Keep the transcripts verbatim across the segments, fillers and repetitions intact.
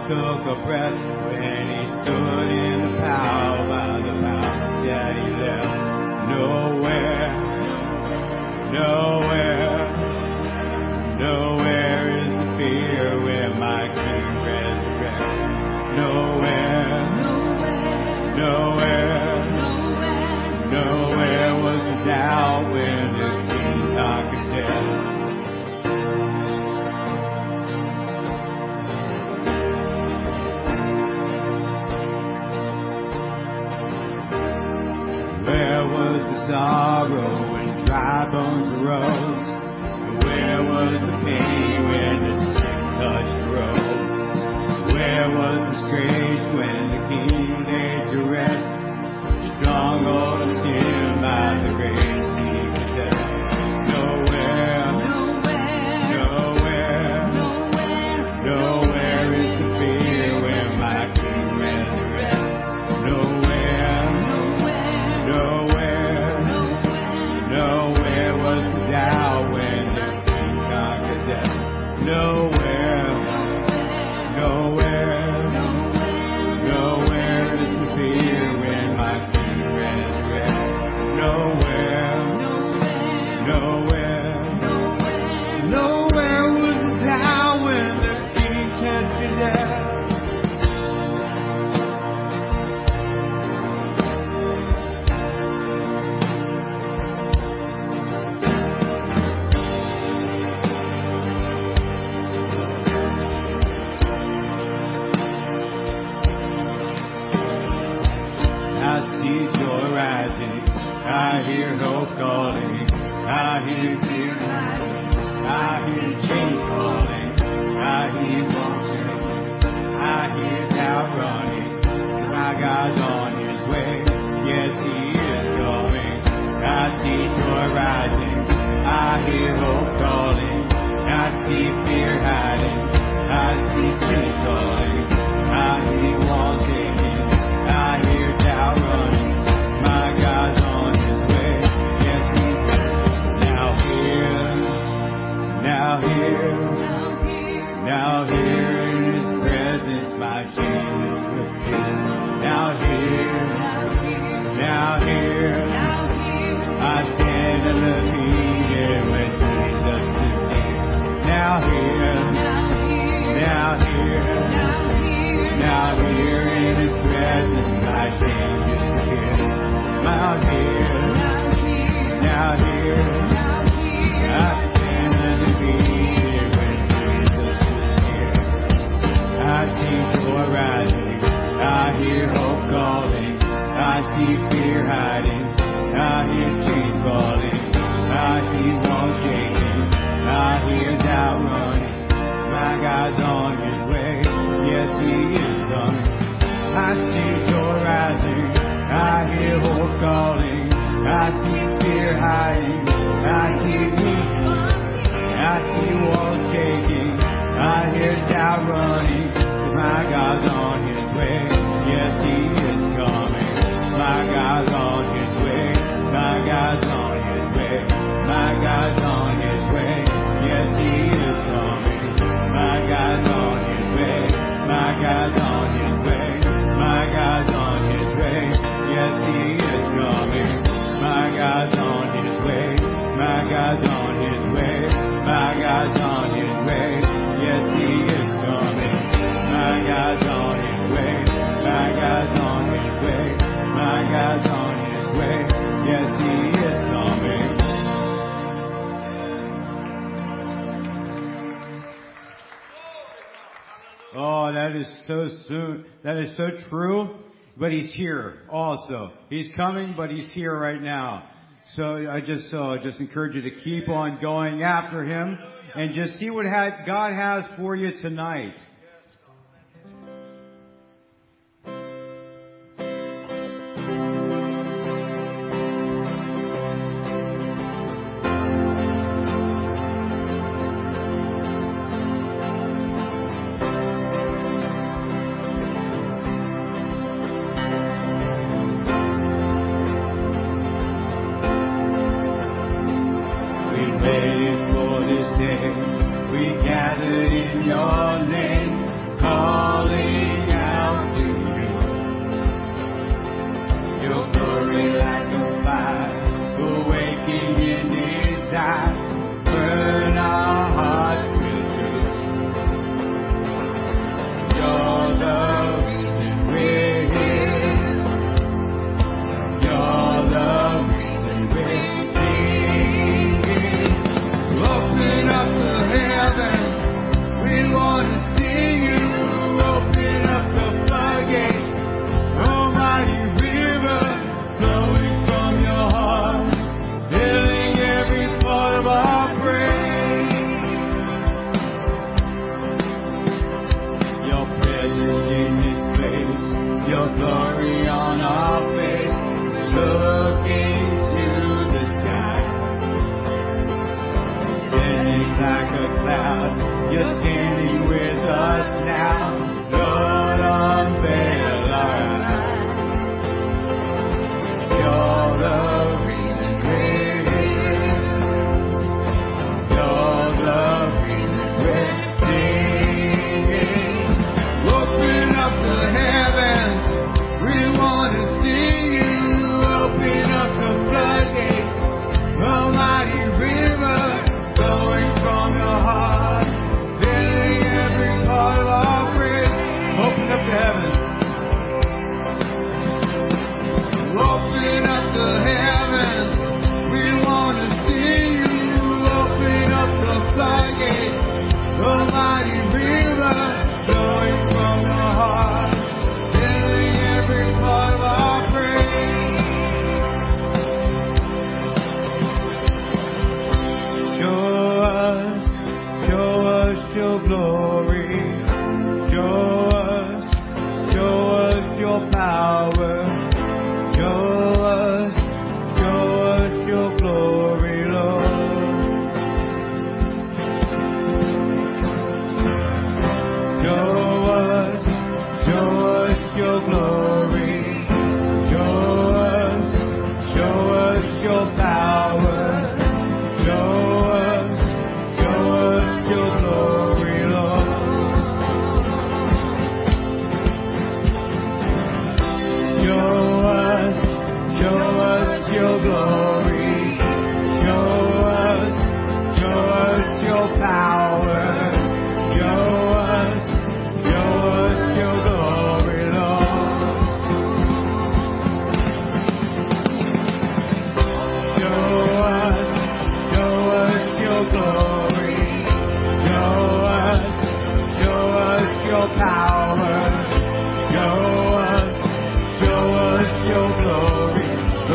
took a breath when he stood in the power by the power that he left. Nowhere, nowhere, nowhere is the fear where my King resurrects. Nowhere, nowhere, nowhere was the doubt when the King conquered death. Where was the sorrow when dry bones arose? Where was the pain when the sick touched the road? Where was the disgrace when the King laid to rest? The stronghold was him by the grace he possessed. Nowhere, nowhere, nowhere, nowhere is the fear where my King resurrects. Nowhere, nowhere, nowhere was the doubt when the King conquered death. Nowhere, nowhere, nowhere is the fear when my King resurrects. Nowhere, nowhere, nowhere was the doubt when the King conquered death. I see joy rising, I hear hope calling, I hear fear hiding, I hear change falling, I hear walking, I hear doubt running. My God's on his way, yes he is coming. I see joy rising, I hear hope calling, I see fear hiding, I see change calling, I hear walking, I hear doubt running. My God's on his way. Yes, he is. Now here, now here, now here in his presence, my shame is revealed. Now here, now here, I stand undefeated when Jesus is near. Now here, now here, now here in his presence, my shame disappears. Now here, now here, I stand undefeated when Jesus is near. I see joy rising, I hear hope calling, I see fear hiding, I hear chains falling, I see walls shaking, I hear doubt running. My God's on his way, yes he is coming. I see joy rising, I hear hope calling, I see fear hiding, I see weeping, I see walls shaking, I hear doubt running. My God's on his way, yes he is coming. My God's on his way, my God's on his way, my God's on his way, yes he is coming. My God's on his way, my God's on his way, my God's on his way, yes he is coming. My God's on his way, my God's on his way, my God's on his way, yes he is coming. My God's on his way, my God's on his way, my God's on his way, yes he is coming. Oh, that is so soon. That is so true. But he's here also. He's coming, but he's here right now. So I just uh, just encourage you to keep on going after him and just see what ha- God has for you tonight. Waited for this day, we gathered in your name, calling cloud. You're standing with us now. Lord, unveil our eyes. You're the reason we're here. You're the reason we're singing. Open up the heavens. We want to see you. Open up the floodgates. A mighty river flowing from your heart, filling every part of our praise. Open up the heavens. Open up the heavens. We want to see you. Open up the floodgates. A mighty river flowing from your heart, filling every part of our praise. Show us, show us your glory. Show us, show us your power. Show us, show us your glory, Lord. Show us, show us your glory. Show us, show us your power. Show us, show us your glory, Lord. Show us, show us your glory. Show us, show us your power. Show us, show us your glory, Lord. Show us, show us your glory. Show us, show us your power. Show us, show us your glory,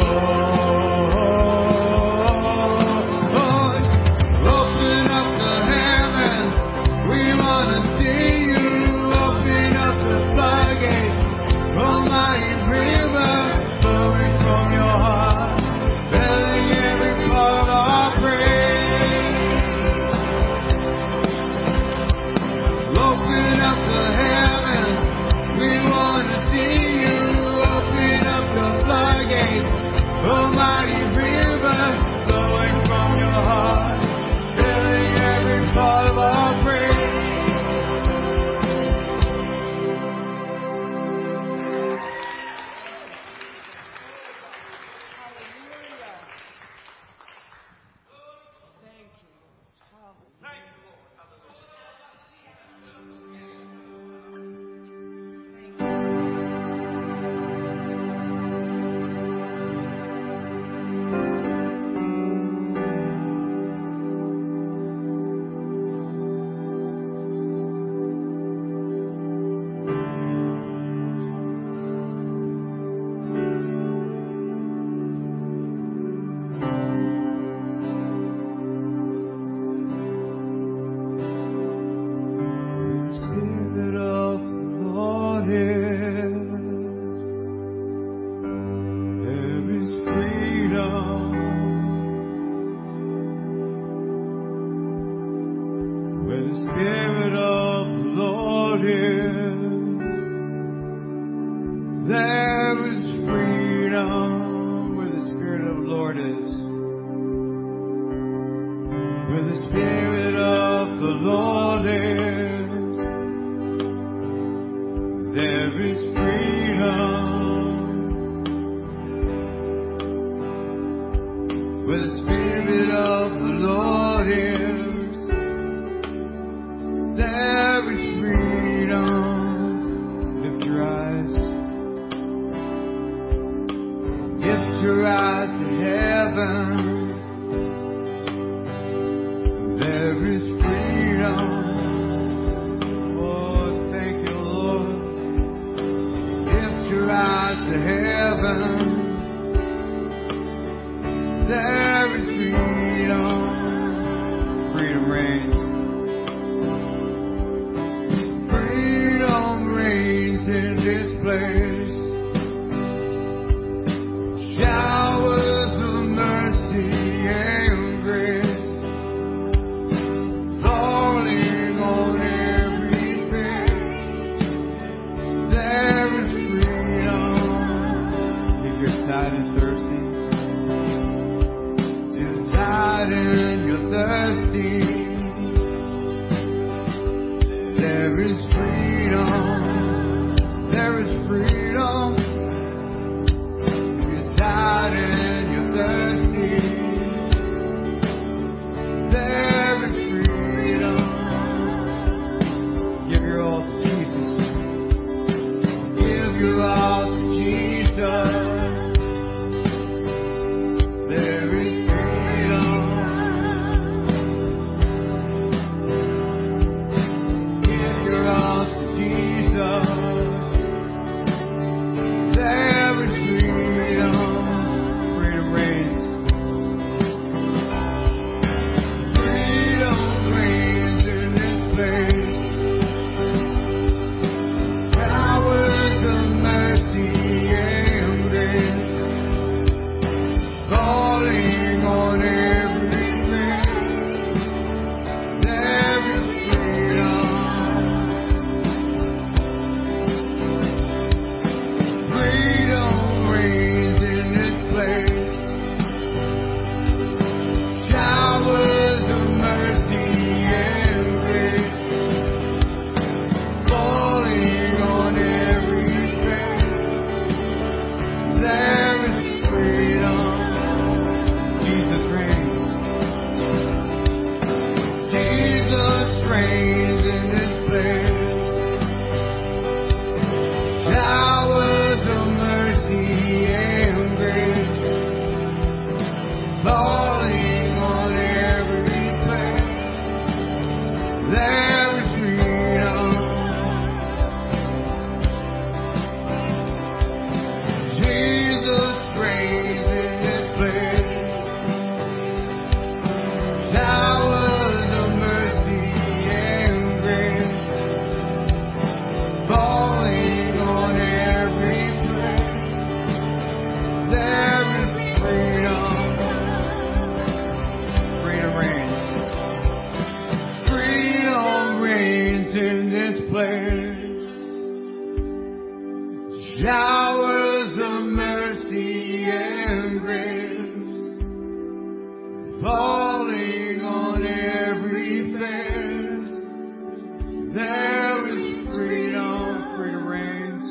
Lord. Open up the heavens. We want to see you. Open up the floodgates. Almighty river flowing from your heart, filling every part of our praise. Open up the heavens. We want to see you. Open up the floodgates. Almighty river flowing from your heart, filling every part of our praise. Spirit of the Lord is, there is freedom. Where the Spirit of the Lord is, there is freedom. Where the Spirit of the Lord is, where the Spirit of the Lord is, there is freedom. Where the Spirit of the Lord is, there is freedom. Lift your eyes. Lift your eyes to heaven. There is freedom. Oh, thank you, Lord. Lift your eyes to heaven. There is freedom. Freedom reigns. Freedom reigns in this place. Showers of mercy and grace fall There is freedom. There is freedom. You're tired and you're thirsty. There is freedom. Give your all to Jesus. Give your all to Jesus. There is freedom. Give your all to Jesus. There is freedom. Freedom reigns. Freedom reigns in this place. Powers of mercy and grace falling on everything. There is freedom. Freedom reigns in this place. Showers of mercy and grace falling on every face. There is freedom. Jesus reigns. Jesus reigns in this place. Showers of mercy and grace falling on every place. There is freedom. Jesus reigns in this place. Showers of mercy and grace falling on every place. There is freedom. Freedom reigns. Freedom reigns in this place. Showers of mercy and grace falling on every face. There is freedom. Freedom reigns.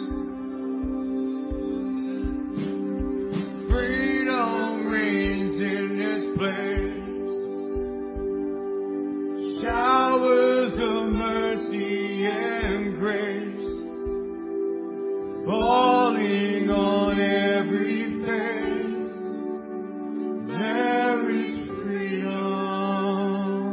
Freedom reigns in this place. Showers of mercy and grace falling on every face. There is freedom.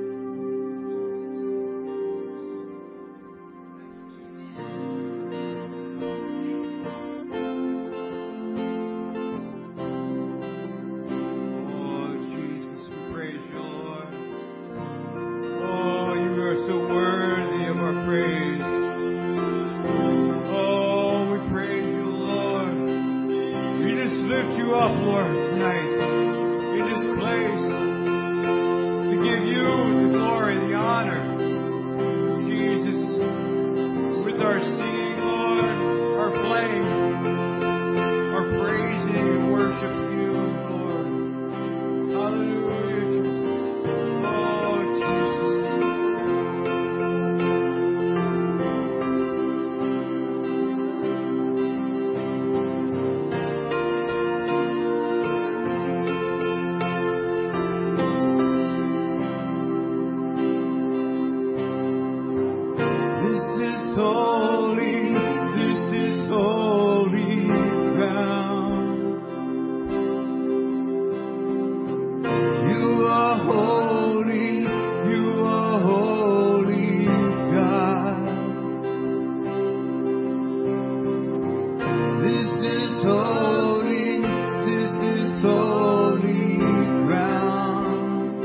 Oh, Jesus, we praise you, Lord. Oh, you are so worthy of our praise. Oh, we praise you, Lord. We just lift you up, Lord, tonight in this place to give you the glory, the honor, Jesus, with our singing, Lord, our playing, our praising and worship you, Lord. Hallelujah, Jesus. Oh, Jesus. This is holy, this is holy ground. You are holy, you are holy God. This is holy, this is holy ground.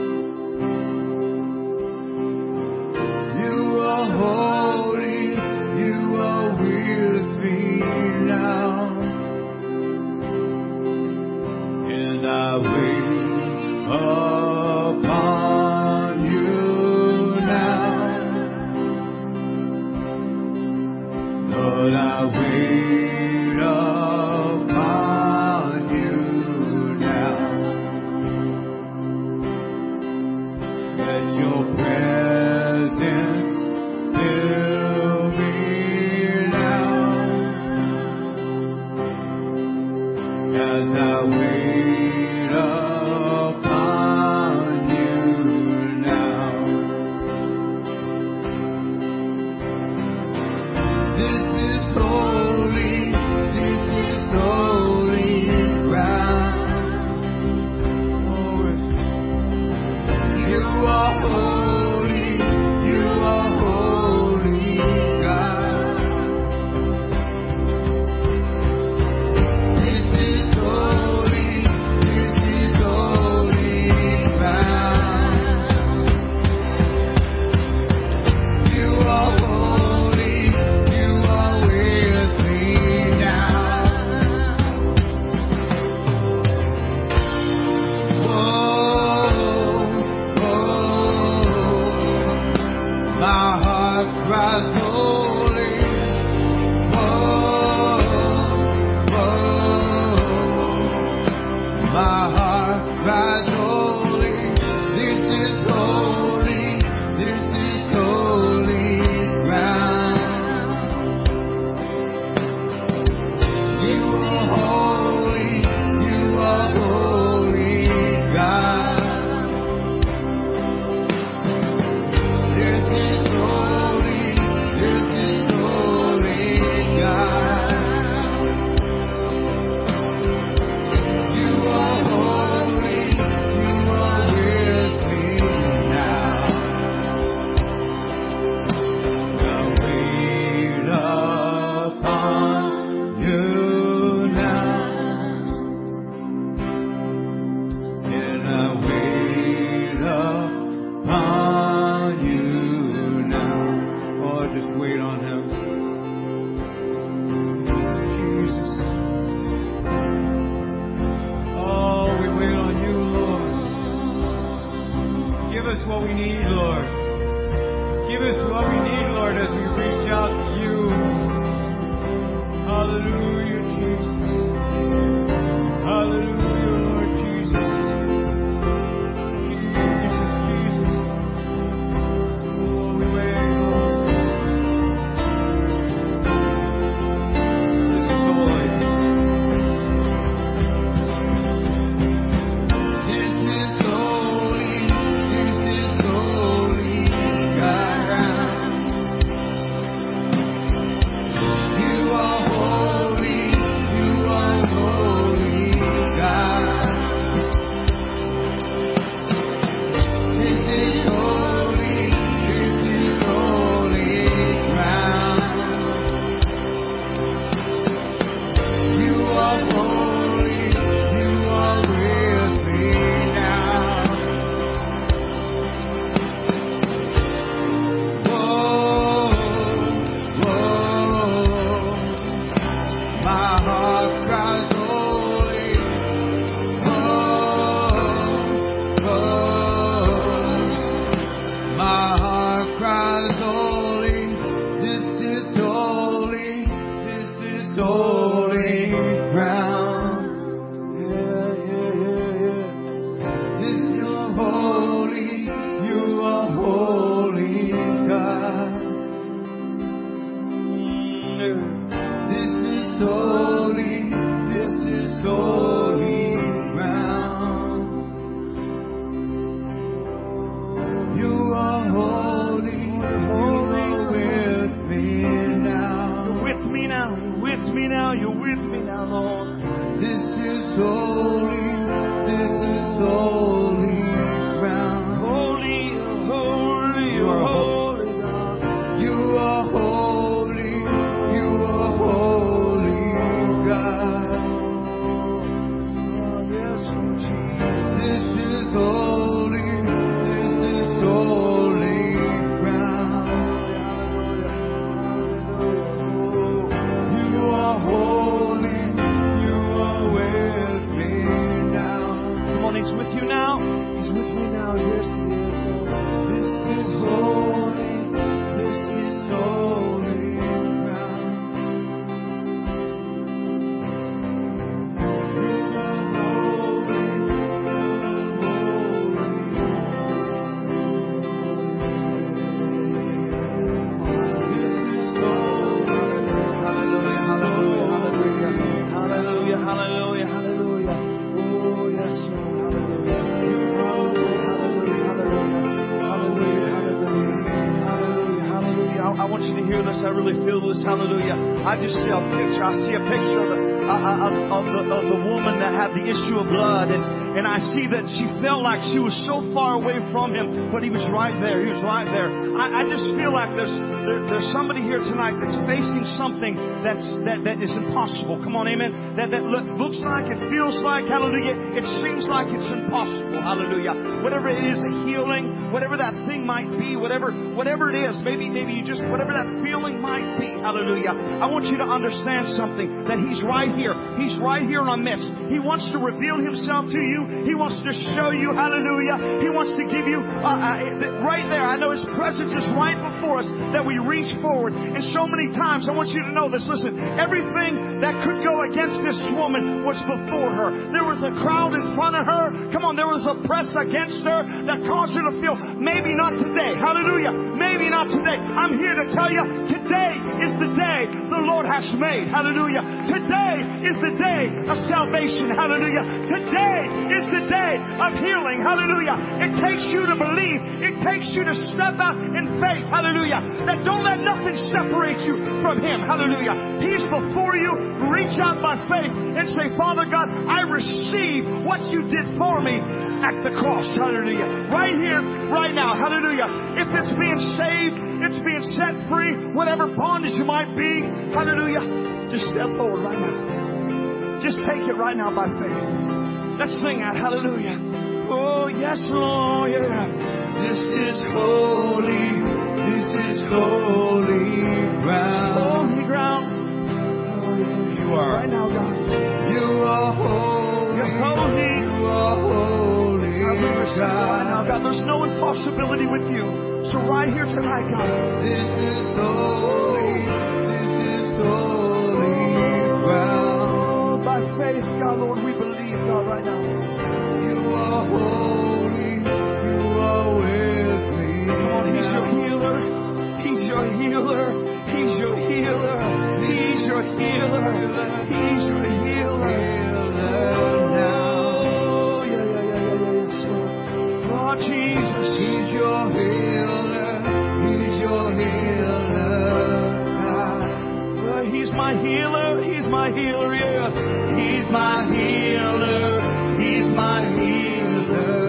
You are holy, you are with me now. And I wait upon you now. Lord, I wait upon you now. Let your presence fill I, I want you to hear this. I really feel this. Hallelujah. I just see a picture. I see a picture of the, uh, of, of, the, of the woman that had the issue of blood. And, and I see that she felt like she was so far away from him, but he was right there. He was right there. I, I just feel like there's there, there's somebody here tonight that's facing something that's that, that is impossible. Come on, amen. That that look, looks like, it feels like, hallelujah. It seems like it's impossible. Hallelujah. Whatever it is, a healing, whatever that thing might be, whatever whatever it is, maybe maybe you just whatever that feeling might be. Hallelujah. I want you to understand something, that He's right here. He's right here in our midst. He wants to reveal Himself to you. He wants to show you, hallelujah. He wants to give you uh, uh, right there. I know His presence is right before us, that we reach forward. And so many times, I want you to know this. Listen, everything that could go against this woman was before her. There was a crowd in front of her. Come on, there was a press against her that caused her to feel, maybe not today. Hallelujah. Maybe not today. I'm here to tell you, today is the day the Lord has made. Hallelujah. Today is the day of salvation. Hallelujah. Today is the day of healing. Hallelujah. It takes you to believe. It takes you to step out in faith. Hallelujah. That don't let nothing separate you from Him. Hallelujah. He's before you. Reach out by faith and say, Father God, I receive what you did for me at the cross. Hallelujah. Right here, right now. Hallelujah. If it's being saved, it's being set free, whatever bondage you might be. Hallelujah. Just step forward right now. Just take it right now by faith. Let's sing that. Hallelujah. Oh, yes, Lord. Yeah. This is holy. This is holy ground. Holy ground. You are. Right now, God. You are holy. You're holy. You are holy. Right now, God. There's no impossibility with you. So right here tonight, God. This is holy. This is holy ground. By faith, God, Lord, we believe, God, right now. You are holy. You are with me. Come on, He's your healer. He's your healer. He's your healer. He's your healer. He's your healer. Oh, yeah, yeah, yeah, yeah, yeah, yes, Lord. Lord Jesus. He's your healer. He's your healer. He's my healer, He's my healer, yeah. He's my healer, He's my healer.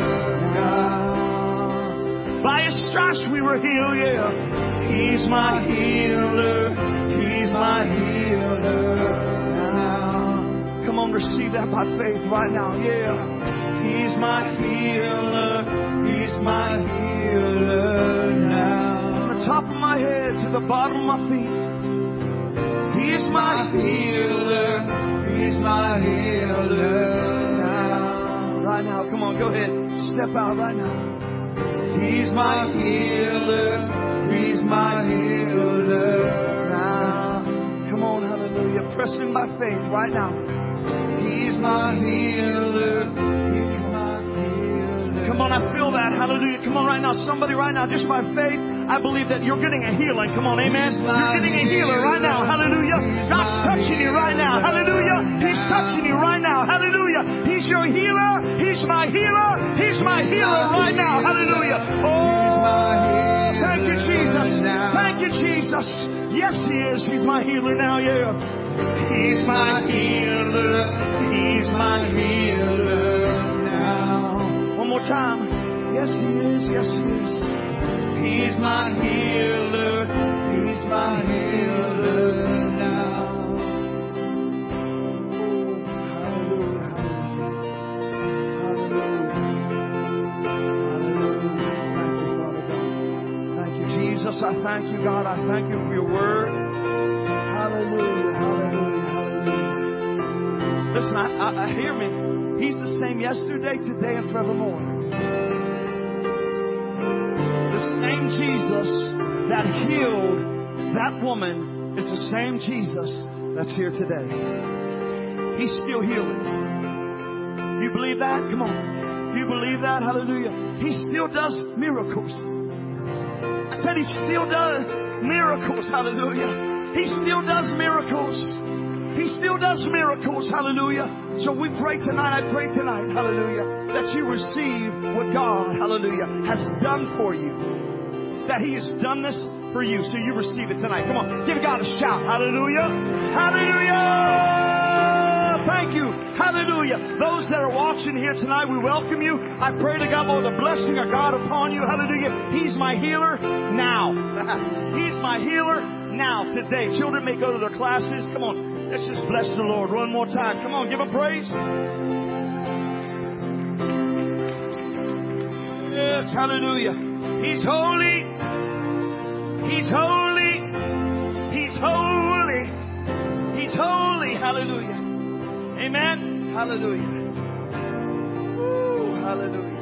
Yeah. By His stripes we were healed, yeah. He's my healer, He's my healer. Yeah. Come on, receive that by faith right now, yeah. He's my healer, He's my healer now. From the top of my head to the bottom of my feet. He's my healer. He's my healer now. Right now, come on, go ahead. Step out right now. He's my healer. He's my healer now. Come on, hallelujah. Press in by faith right now. He's my healer. He's my healer. Come on, I feel that. Hallelujah. Come on right now. Somebody right now, just by faith. I believe that you're getting a healing. Come on, amen. You're getting a healer right now. Hallelujah. God's touching you right now. Hallelujah. He's touching you right now. Hallelujah. He's your healer. He's my healer. He's my healer right now. Hallelujah. Oh, thank you, Jesus. Thank you, Jesus. Yes, He is. He's my healer now. Yeah. He's my healer. He's my healer now. One more time. Yes, He is. Yes, He is. He's my healer. He's my healer now. Hallelujah. Hallelujah. Thank you, Father God. Thank you, Jesus. I thank you, God. I thank you for your word. Hallelujah. Hallelujah. Hallelujah. Listen, I, I, I hear me. He's the same yesterday, today, and forevermore. Same Jesus that healed that woman is the same Jesus that's here today. He's still healing. Do you believe that? Come on. Do you believe that? Hallelujah. He still does miracles. I said He still does miracles. Hallelujah. He still does miracles. He still does miracles. Hallelujah. So we pray tonight. I pray tonight. Hallelujah. That you receive what God, hallelujah, has done for you. That He has done this for you. So you receive it tonight. Come on, give God a shout. Hallelujah. Hallelujah. Thank you. Hallelujah. Those that are watching here tonight, we welcome you. I pray to God, Lord, the blessing of God upon you. Hallelujah. He's my healer now. He's my healer now, today. Children may go to their classes. Come on. Let's just bless the Lord one more time. Come on, give Him praise. Yes, hallelujah. He's holy. He's holy. He's holy. He's holy. Hallelujah. Amen. Hallelujah. Woo, hallelujah.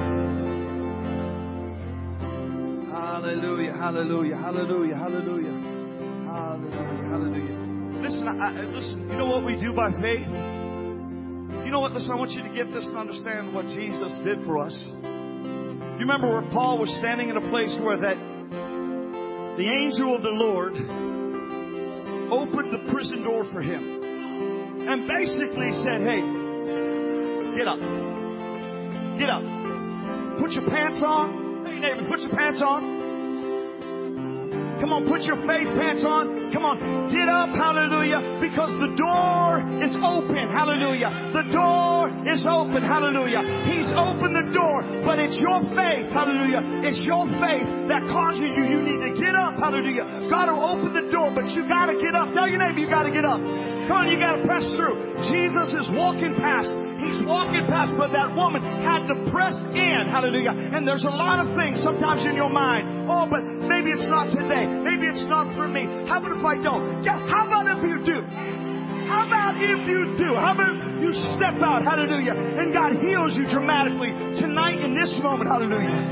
Hallelujah. Hallelujah. Hallelujah. Hallelujah. Hallelujah. Hallelujah. Listen, I, I, listen. You know what we do by faith? You know what? Listen, I want you to get this and understand what Jesus did for us. You remember where Paul was standing in a place where that the angel of the Lord opened the prison door for him and basically said, hey, get up. Get up. Put your pants on. Hey, neighbor, put your pants on. Come on, put your faith pants on. Come on, get up, hallelujah, because the door is open, hallelujah. The door is open, hallelujah. He's opened the door, but it's your faith, hallelujah. It's your faith that causes you. You need to get up, hallelujah. God will open the door, but you got to get up. Tell your neighbor you got to get up. Come on, you got to press through. Jesus is walking past. He's walking past, but that woman had to press in, hallelujah. And there's a lot of things sometimes in your mind. Oh, but maybe it's not today. Maybe it's not for me. How about if I don't? Yeah, how about if you do? How about if you do? How about you step out, hallelujah, and God heals you dramatically tonight in this moment, hallelujah.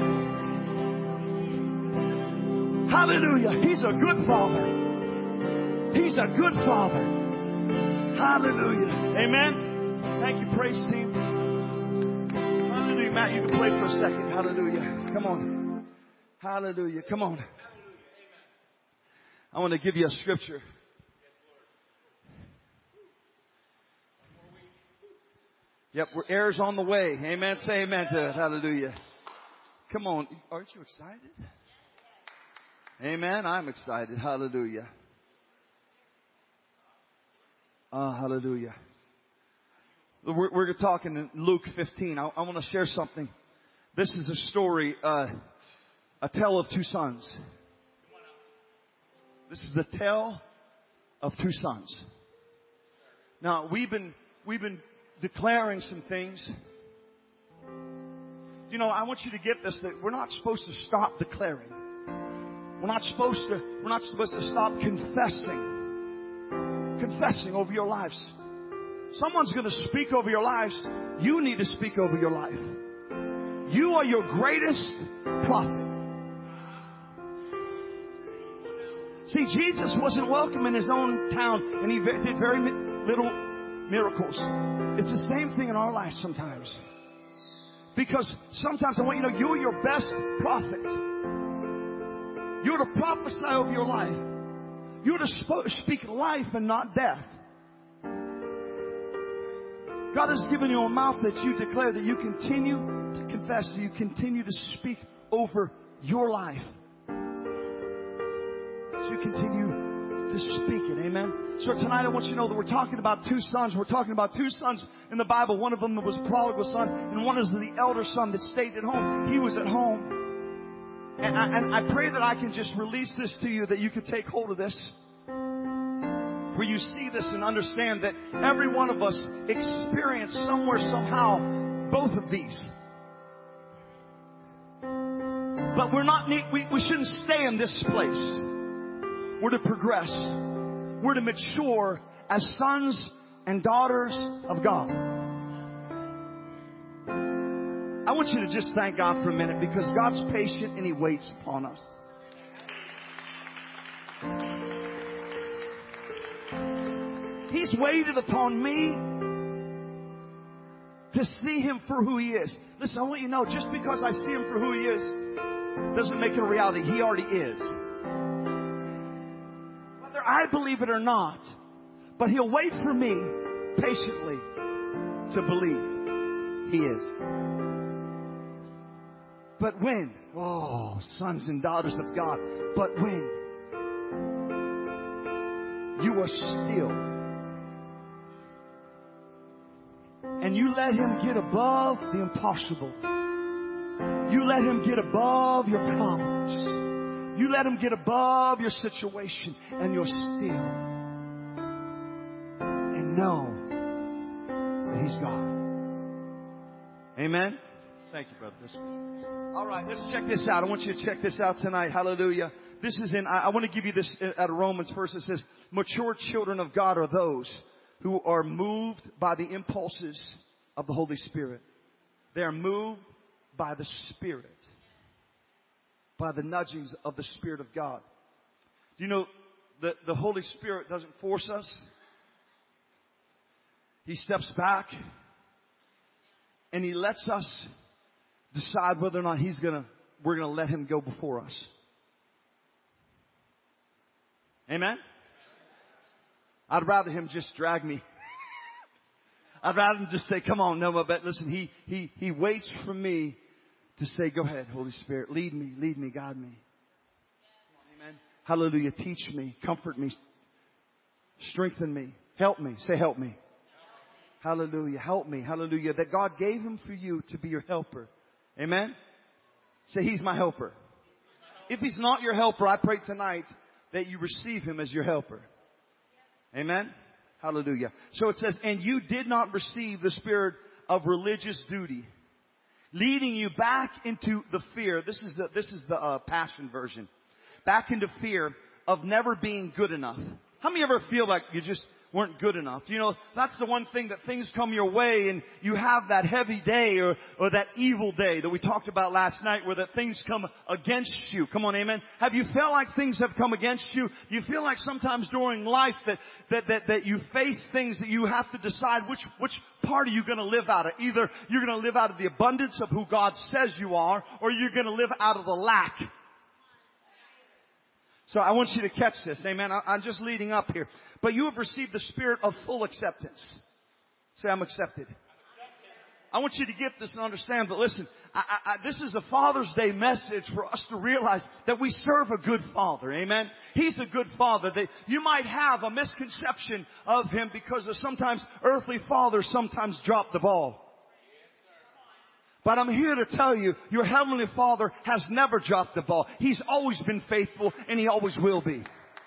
Hallelujah. He's a good Father. He's a good Father. Hallelujah. Amen. Thank you, praise team. Hallelujah. Matt, you can play for a second. Hallelujah. Come on. Hallelujah. Come on. I want to give you a scripture. Yep, we're heirs on the way. Amen. Say amen to that. Hallelujah. Come on. Aren't you excited? Amen. I'm excited. Hallelujah. Ah, uh, hallelujah. We're, we're talking in Luke fifteen. I, I want to share something. This is a story, uh, a tale of two sons. This is the tale of two sons. Now, we've been, we've been declaring some things. You know, I want you to get this, that we're not supposed to stop declaring. We're not supposed to, we're not supposed to stop confessing. Confessing over your lives. Someone's going to speak over your lives. You need to speak over your life. You are your greatest prophet. See, Jesus wasn't welcome in His own town, and He did very little miracles. It's the same thing in our life sometimes. Because sometimes I want you to know you're your best prophet. You're to prophesy over your life. You're to speak life and not death. God has given you a mouth that you declare, that you continue to confess, that you continue to speak over your life. So you continue to speak it. Amen. So tonight I want you to know that we're talking about two sons. We're talking about two sons in the Bible. One of them was a prodigal son, and one is the elder son that stayed at home. He was at home. And I, and I pray that I can just release this to you, that you can take hold of this. Where you see this and understand that every one of us experience somewhere, somehow, both of these. But we're not, we, we shouldn't stay in this place. We're to progress. We're to mature as sons and daughters of God. I want you to just thank God for a minute, because God's patient and He waits upon us. He's waited upon me to see Him for who He is. Listen, I want you to know, just because I see Him for who He is doesn't make it a reality. He already is. Whether I believe it or not, but He'll wait for me patiently to believe He is. But when? Oh, sons and daughters of God. But when you are still and you let Him get above the impossible, you let Him get above your problems, you let Him get above your situation, and you're still, and know that He's God. Amen? Thank you, brother. All right, let's check this out. I want you to check this out tonight. Hallelujah. This is in, I, I want to give you this out of Romans first. It says, mature children of God are those who are moved by the impulses of the Holy Spirit. They are moved by the Spirit, by the nudgings of the Spirit of God. Do you know that the Holy Spirit doesn't force us? He steps back and He lets us decide whether or not He's gonna, we're gonna let Him go before us. Amen? I'd rather Him just drag me. I'd rather Him just say, come on, Noah, but listen, He, He, He waits for me to say, go ahead, Holy Spirit, lead me, lead me, guide me. Amen. Hallelujah. Teach me, comfort me, strengthen me, help me. Say, help me. Hallelujah. Help me. Hallelujah. That God gave Him for you to be your helper. Amen. Say, He's my helper. If He's not your helper, I pray tonight that you receive Him as your helper. Amen. Hallelujah. So it says, and you did not receive the spirit of religious duty, leading you back into the fear. This is the, this is the uh, Passion version. Back into fear of never being good enough. How many ever feel like you just weren't good enough? You know, that's the one thing, that things come your way and you have that heavy day or, or that evil day that we talked about last night, where that things come against you. Come on, amen. Have you felt like things have come against you? Do you feel like sometimes during life that, that, that, that you face things that you have to decide which, which part are you going to live out of? Either you're going to live out of the abundance of who God says you are, or you're going to live out of the lack. So I want you to catch this. Amen. I, I'm just leading up here. But you have received the spirit of full acceptance. Say, I'm accepted. I want you to get this and understand. But listen, I, I, this is a Father's Day message for us to realize that we serve a good Father. Amen. He's a good Father. That you might have a misconception of Him because of sometimes earthly fathers sometimes drop the ball. But I'm here to tell you, your Heavenly Father has never dropped the ball. He's always been faithful, and He always will be.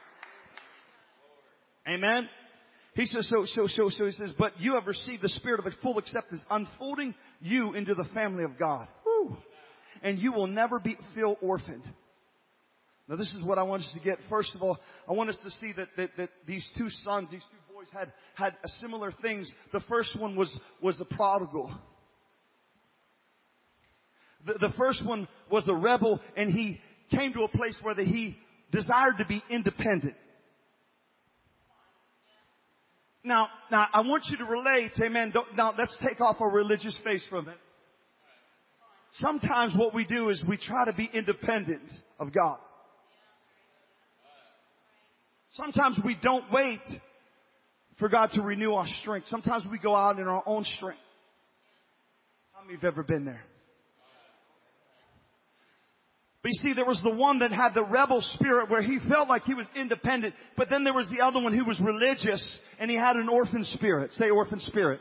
Amen? He says, so, so, so, so he says, but you have received the spirit of a full acceptance, unfolding you into the family of God. Woo. And you will never be, feel orphaned. Now this is what I want us to get. First of all, I want us to see that, that, that these two sons, these two boys had, had similar things. The first one was, was the prodigal. The, the first one was a rebel, and he came to a place where the, he desired to be independent. Now, now I want you to relate, amen. Don't, now let's take off our religious face for a minute. Sometimes what we do is we try to be independent of God. Sometimes we don't wait for God to renew our strength. Sometimes we go out in our own strength. How many of you have ever been there? But you see, there was the one that had the rebel spirit where he felt like he was independent. But then there was the other one who was religious and he had an orphan spirit. Say orphan spirit.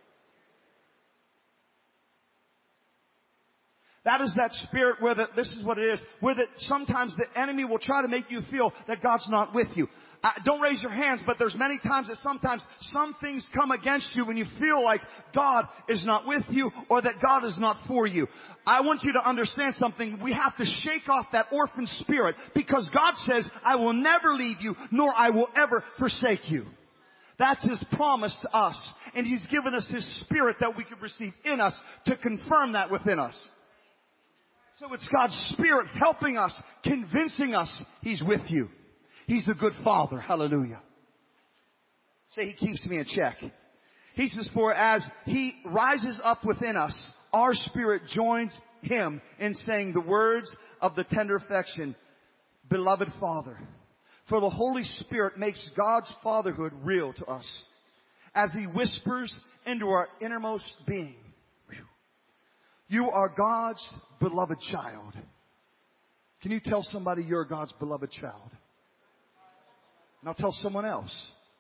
That is that spirit where the, this is what it is, where that sometimes the enemy will try to make you feel that God's not with you. Uh, don't raise your hands, but there's many times that sometimes some things come against you when you feel like God is not with you or that God is not for you. I want you to understand something. We have to shake off that orphan spirit because God says, I will never leave you, nor I will ever forsake you. That's His promise to us. And He's given us His Spirit that we can receive in us to confirm that within us. So it's God's Spirit helping us, convincing us He's with you. He's a good Father. Hallelujah. Say He keeps me in check. He says, for as He rises up within us, our spirit joins Him in saying the words of the tender affection, beloved Father. For the Holy Spirit makes God's fatherhood real to us as He whispers into our innermost being. You are God's beloved child. Can you tell somebody you're God's beloved child? Now tell someone else.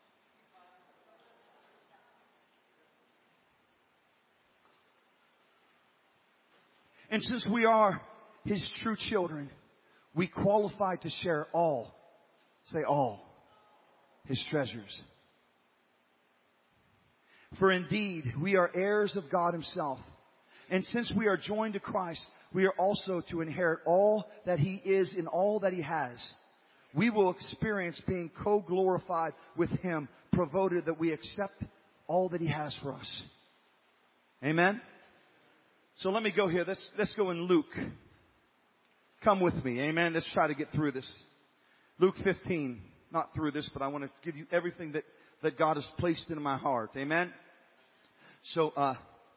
And since we are His true children, we qualify to share all, say all, His treasures. For indeed, we are heirs of God Himself. And since we are joined to Christ, we are also to inherit all that He is and all that He has. We will experience being co-glorified with Him, provided that we accept all that He has for us. Amen? So let me go here. Let's, let's go in Luke. Come with me. Amen? Let's try to get through this. Luke fifteen. Not through this, but I want to give you everything that, that God has placed in my heart. Amen? So, uh,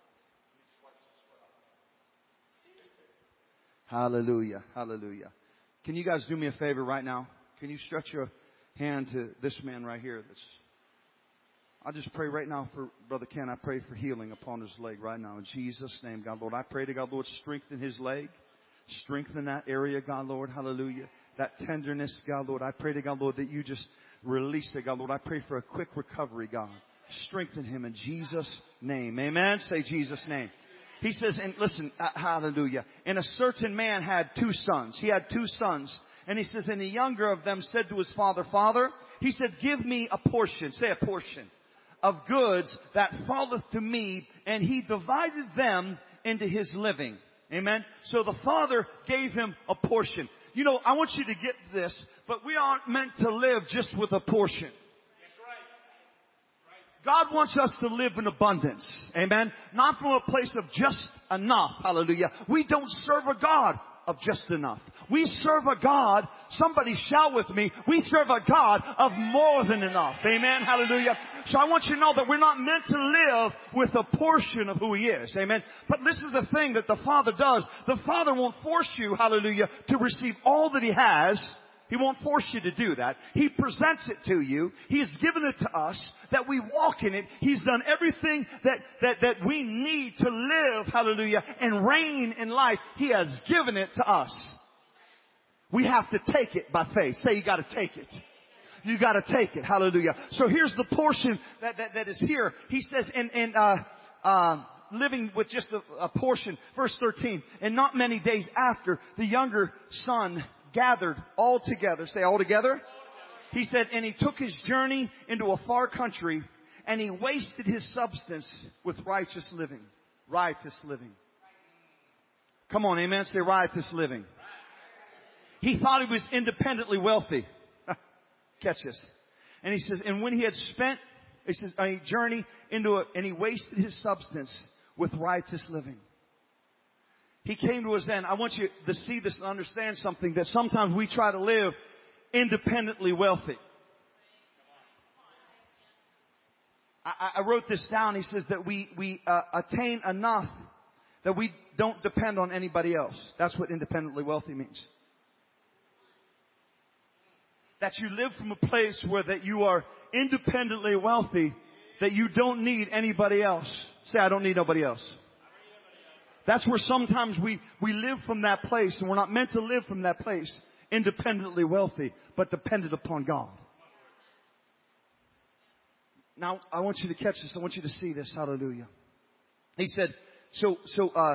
hallelujah. Hallelujah. Can you guys do me a favor right now? Can you stretch your hand to this man right here? That's, I just pray right now for Brother Ken. I pray for healing upon his leg right now. In Jesus' name, God, Lord. I pray to God, Lord, strengthen his leg. Strengthen that area, God, Lord. Hallelujah. That tenderness, God, Lord. I pray to God, Lord, that you just release it, God, Lord. I pray for a quick recovery, God. Strengthen him in Jesus' name. Amen. Say Jesus' name. He says, and listen, uh, hallelujah. And a certain man had two sons. He had two sons. And he says, and the younger of them said to his father, Father, he said, give me a portion. Say a portion of goods that falleth to me. And he divided them into his living. Amen. So the father gave him a portion. You know, I want you to get this, but we aren't meant to live just with a portion. God wants us to live in abundance. Amen. Not from a place of just enough. Hallelujah. We don't serve a God of just enough. We serve a God, somebody shout with me, we serve a God of more than enough. Amen. Hallelujah. So I want you to know that we're not meant to live with a portion of who He is. Amen. But this is the thing that the Father does. The Father won't force you, hallelujah, to receive all that He has. He won't force you to do that. He presents it to you. He's given it to us that we walk in it. He's done everything that, that, that we need to live, hallelujah, and reign in life. He has given it to us. We have to take it by faith. Say you gotta take it. You gotta take it. Hallelujah. So here's the portion that, that, that is here. He says, and, and, uh, uh, living with just a, a portion. Verse thirteen. And not many days after, the younger son gathered all together. Say all together. He said, and he took his journey into a far country, and he wasted his substance with righteous living. Riotous living. Come on, amen. Say riotous living. He thought he was independently wealthy. Catch this. And he says, and when he had spent, he says, a journey into it, and he wasted his substance with riotous living. He came to his end. I want you to see this and understand something, that sometimes we try to live independently wealthy. I, I wrote this down. He says that we, we uh, attain enough that we don't depend on anybody else. That's what independently wealthy means. That you live from a place where that you are independently wealthy, that you don't need anybody else. Say, I don't need nobody else. That's where sometimes we, we live from that place, and we're not meant to live from that place independently wealthy, but dependent upon God. Now, I want you to catch this. I want you to see this. Hallelujah. He said, so, so, uh,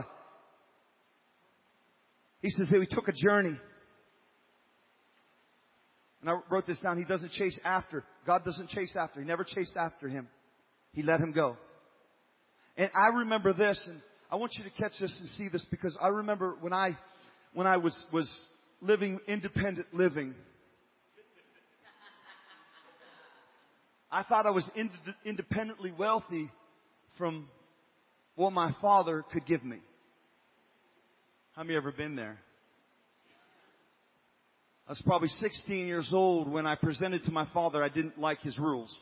he says that he took a journey. And I wrote this down. He doesn't chase after. God doesn't chase after. He never chased after him. He let him go. And I remember this, and I want you to catch this and see this, because I remember when I, when I was, was living independent living, I thought I was ind- independently wealthy from what my father could give me. How many ever been there? I was probably sixteen years old when I presented to my father I didn't like his rules.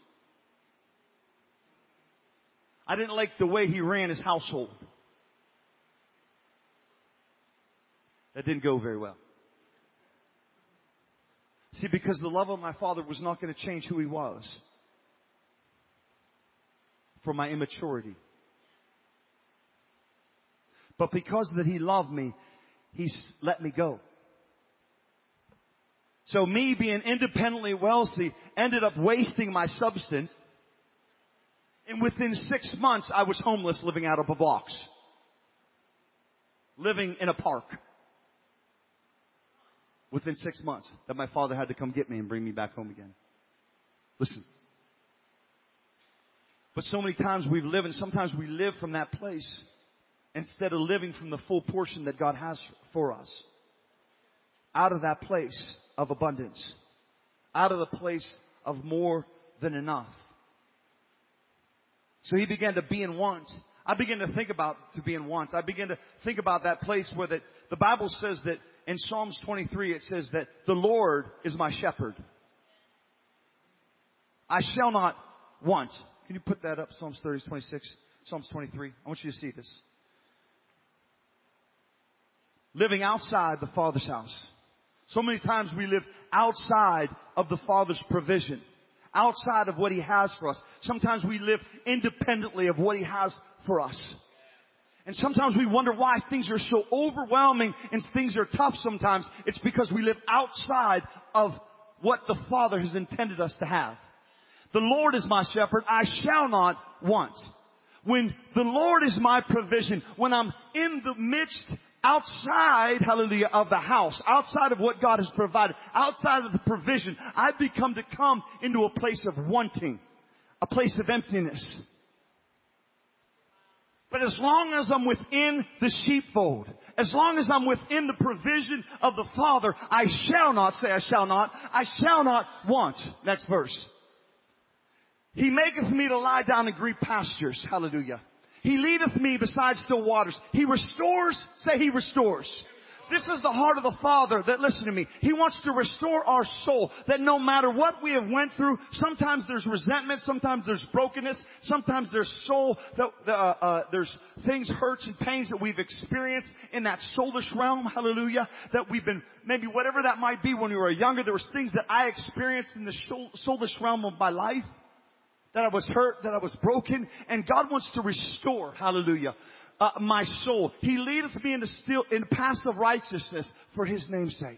I didn't like the way he ran his household. That didn't go very well. See, because the love of my father was not going to change who he was for my immaturity. But because that he loved me, he let me go. So me being independently wealthy ended up wasting my substance. And within six months, I was homeless, living out of a box. Living in a park. Within six months, that my father had to come get me and bring me back home again. Listen. But so many times we live, and sometimes we live from that place instead of living from the full portion that God has for us. Out of that place of abundance. Out of the place of more than enough. So he began to be in want. I began to think about to be in want. I began to think about that place where that the Bible says that in Psalms twenty-three, it says that the Lord is my shepherd. I shall not want. Can you put that up? Psalms thirty, twenty-six, Psalms twenty-three. I want you to see this. Living outside the Father's house. So many times we live outside of the Father's provision. Outside of what He has for us. Sometimes we live independently of what He has for us. And sometimes we wonder why things are so overwhelming and things are tough sometimes. It's because we live outside of what the Father has intended us to have. The Lord is my shepherd, I shall not want. When the Lord is my provision, when I'm in the midst, outside, hallelujah, of the house, outside of what God has provided, outside of the provision, I become to come into a place of wanting, a place of emptiness. But as long as I'm within the sheepfold, as long as I'm within the provision of the Father, I shall not, say I shall not, I shall not want. Next verse. He maketh me to lie down in green pastures. Hallelujah. He leadeth me beside still waters. He restores, say He restores. This is the heart of the Father that, listen to me, He wants to restore our soul. That no matter what we have went through, sometimes there's resentment, sometimes there's brokenness, sometimes there's soul, that, uh, uh, there's things, hurts and pains that we've experienced in that soulish realm, hallelujah, that we've been, maybe whatever that might be when we were younger, there was things that I experienced in the soulish realm of my life. That I was hurt, that I was broken, and God wants to restore, hallelujah, uh, my soul. He leadeth me into still in paths of righteousness for His name's sake.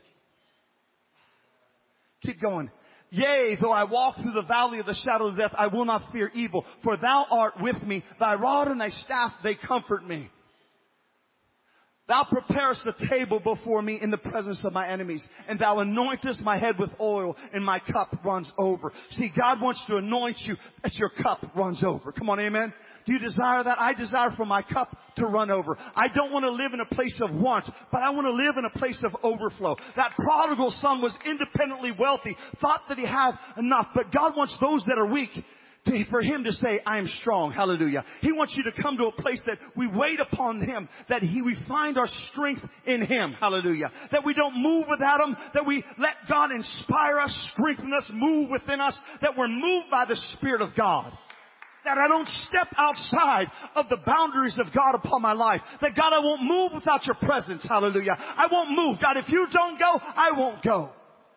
Keep going. Yea, though I walk through the valley of the shadow of death, I will not fear evil, for Thou art with me. Thy rod and Thy staff, they comfort me. Thou preparest a table before me in the presence of my enemies, and Thou anointest my head with oil, and my cup runs over. See, God wants to anoint you that your cup runs over. Come on, amen? Do you desire that? I desire for my cup to run over. I don't want to live in a place of want, but I want to live in a place of overflow. That prodigal son was independently wealthy, thought that he had enough, but God wants those that are weak To, for Him to say, I am strong. Hallelujah. He wants you to come to a place that we wait upon Him, that He, we find our strength in Him. Hallelujah. That we don't move without Him, that we let God inspire us, strengthen us, move within us, that we're moved by the Spirit of God. That I don't step outside of the boundaries of God upon my life. That God, I won't move without Your presence. Hallelujah. I won't move. God, if You don't go, I won't go.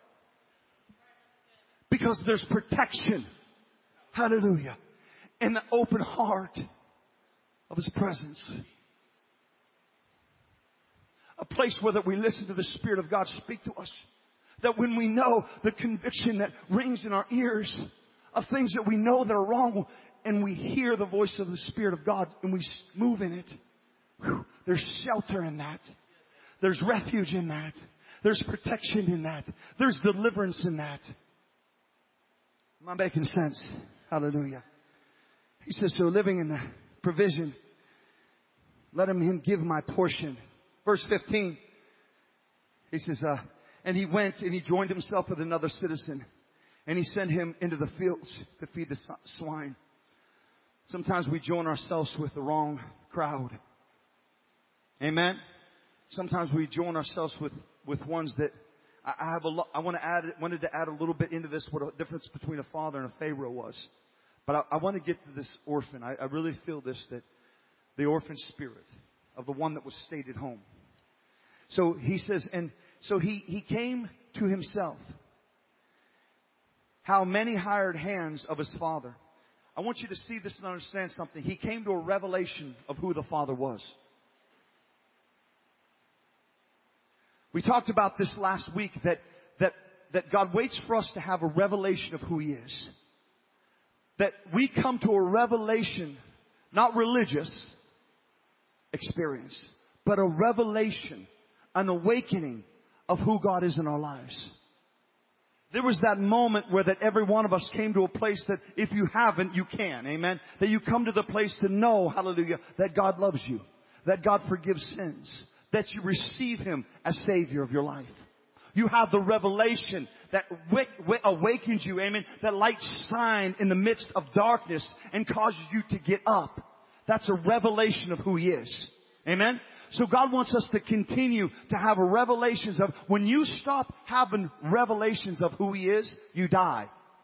Because there's protection. Hallelujah. In the open heart of His presence. A place where that we listen to the Spirit of God speak to us. That when we know the conviction that rings in our ears of things that we know that are wrong, and we hear the voice of the Spirit of God and we move in it, whew, there's shelter in that. There's refuge in that. There's protection in that. There's deliverance in that. Am I making sense? Hallelujah. He says, so living in the provision, let Him give my portion. Verse fifteen, He says, uh, and he went and he joined himself with another citizen, and he sent him into the fields to feed the swine. Sometimes we join ourselves with the wrong crowd. Amen. Sometimes we join ourselves with, with ones that I have a lot, I want to add, wanted to add a little bit into this, what a difference between a father and a Pharaoh was. But I, I want to get to this orphan. I, I really feel this, that the orphan spirit of the one that was stayed at home. So he says, and so he, he came to himself. How many hired hands of his father. I want you to see this and understand something. He came to a revelation of who the Father was. We talked about this last week, that, that that God waits for us to have a revelation of who He is. That we come to a revelation, not religious experience, but a revelation, an awakening of who God is in our lives. There was that moment where that every one of us came to a place that if you haven't, you can. Amen. That you come to the place to know, hallelujah, that God loves you. That God forgives sins. That you receive Him as Savior of your life. You have the revelation that awakens you, amen, that light shines in the midst of darkness and causes you to get up. That's a revelation of who He is. Amen? So God wants us to continue to have a revelations of, when you stop having revelations of who He is, you die.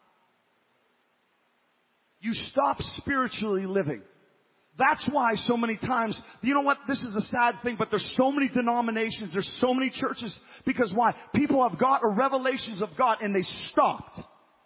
You stop spiritually living. That's why so many times, you know what, this is a sad thing, but there's so many denominations, there's so many churches, because why? People have got a revelations of God and they stopped.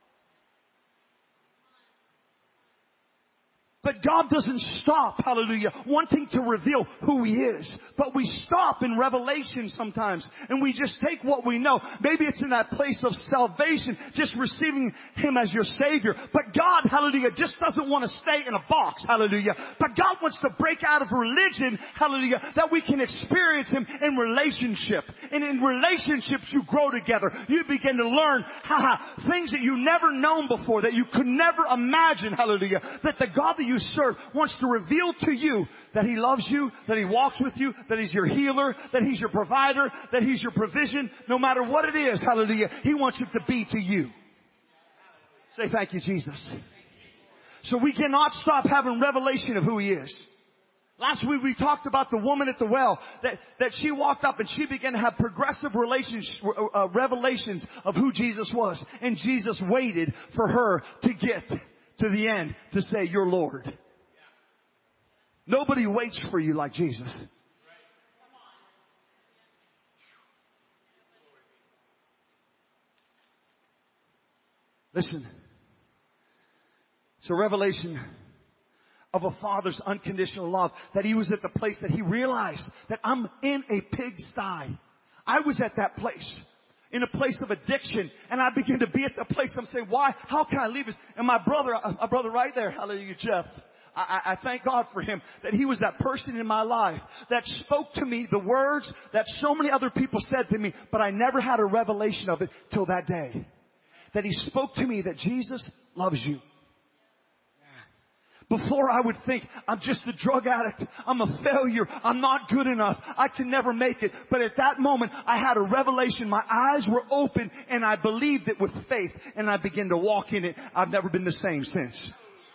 But God doesn't stop, hallelujah, wanting to reveal who He is. But we stop in revelation sometimes. And we just take what we know. Maybe it's in that place of salvation, just receiving Him as your Savior. But God, hallelujah, just doesn't want to stay in a box, hallelujah. But God wants to break out of religion, hallelujah, that we can experience Him in relationship. And in relationships you grow together. You begin to learn, haha, things that you never known before, that you could never imagine, hallelujah, that the God that you serve wants to reveal to you that He loves you, that He walks with you, that He's your healer, that He's your provider, that He's your provision. No matter what it is, hallelujah, He wants it to be to you. Say thank you, Jesus. So we cannot stop having revelation of who He is. Last week we talked about the woman at the well, that, that she walked up and she began to have progressive relations, uh, revelations of who Jesus was. And Jesus waited for her to get to the end to say, "You're Lord." Nobody waits for you like Jesus. Listen. It's a revelation of a father's unconditional love, that He was at the place that He realized that I'm in a pigsty. I was at that place. In a place of addiction, and I begin to be at the place I'm saying, why? How can I leave this? And my brother, my brother right there, hallelujah, Jeff, I, I thank God for him, that he was that person in my life that spoke to me the words that so many other people said to me, but I never had a revelation of it till that day. That he spoke to me that Jesus loves you. Before I would think, I'm just a drug addict, I'm a failure, I'm not good enough, I can never make it. But at that moment, I had a revelation. My eyes were open and I believed it with faith and I began to walk in it. I've never been the same since.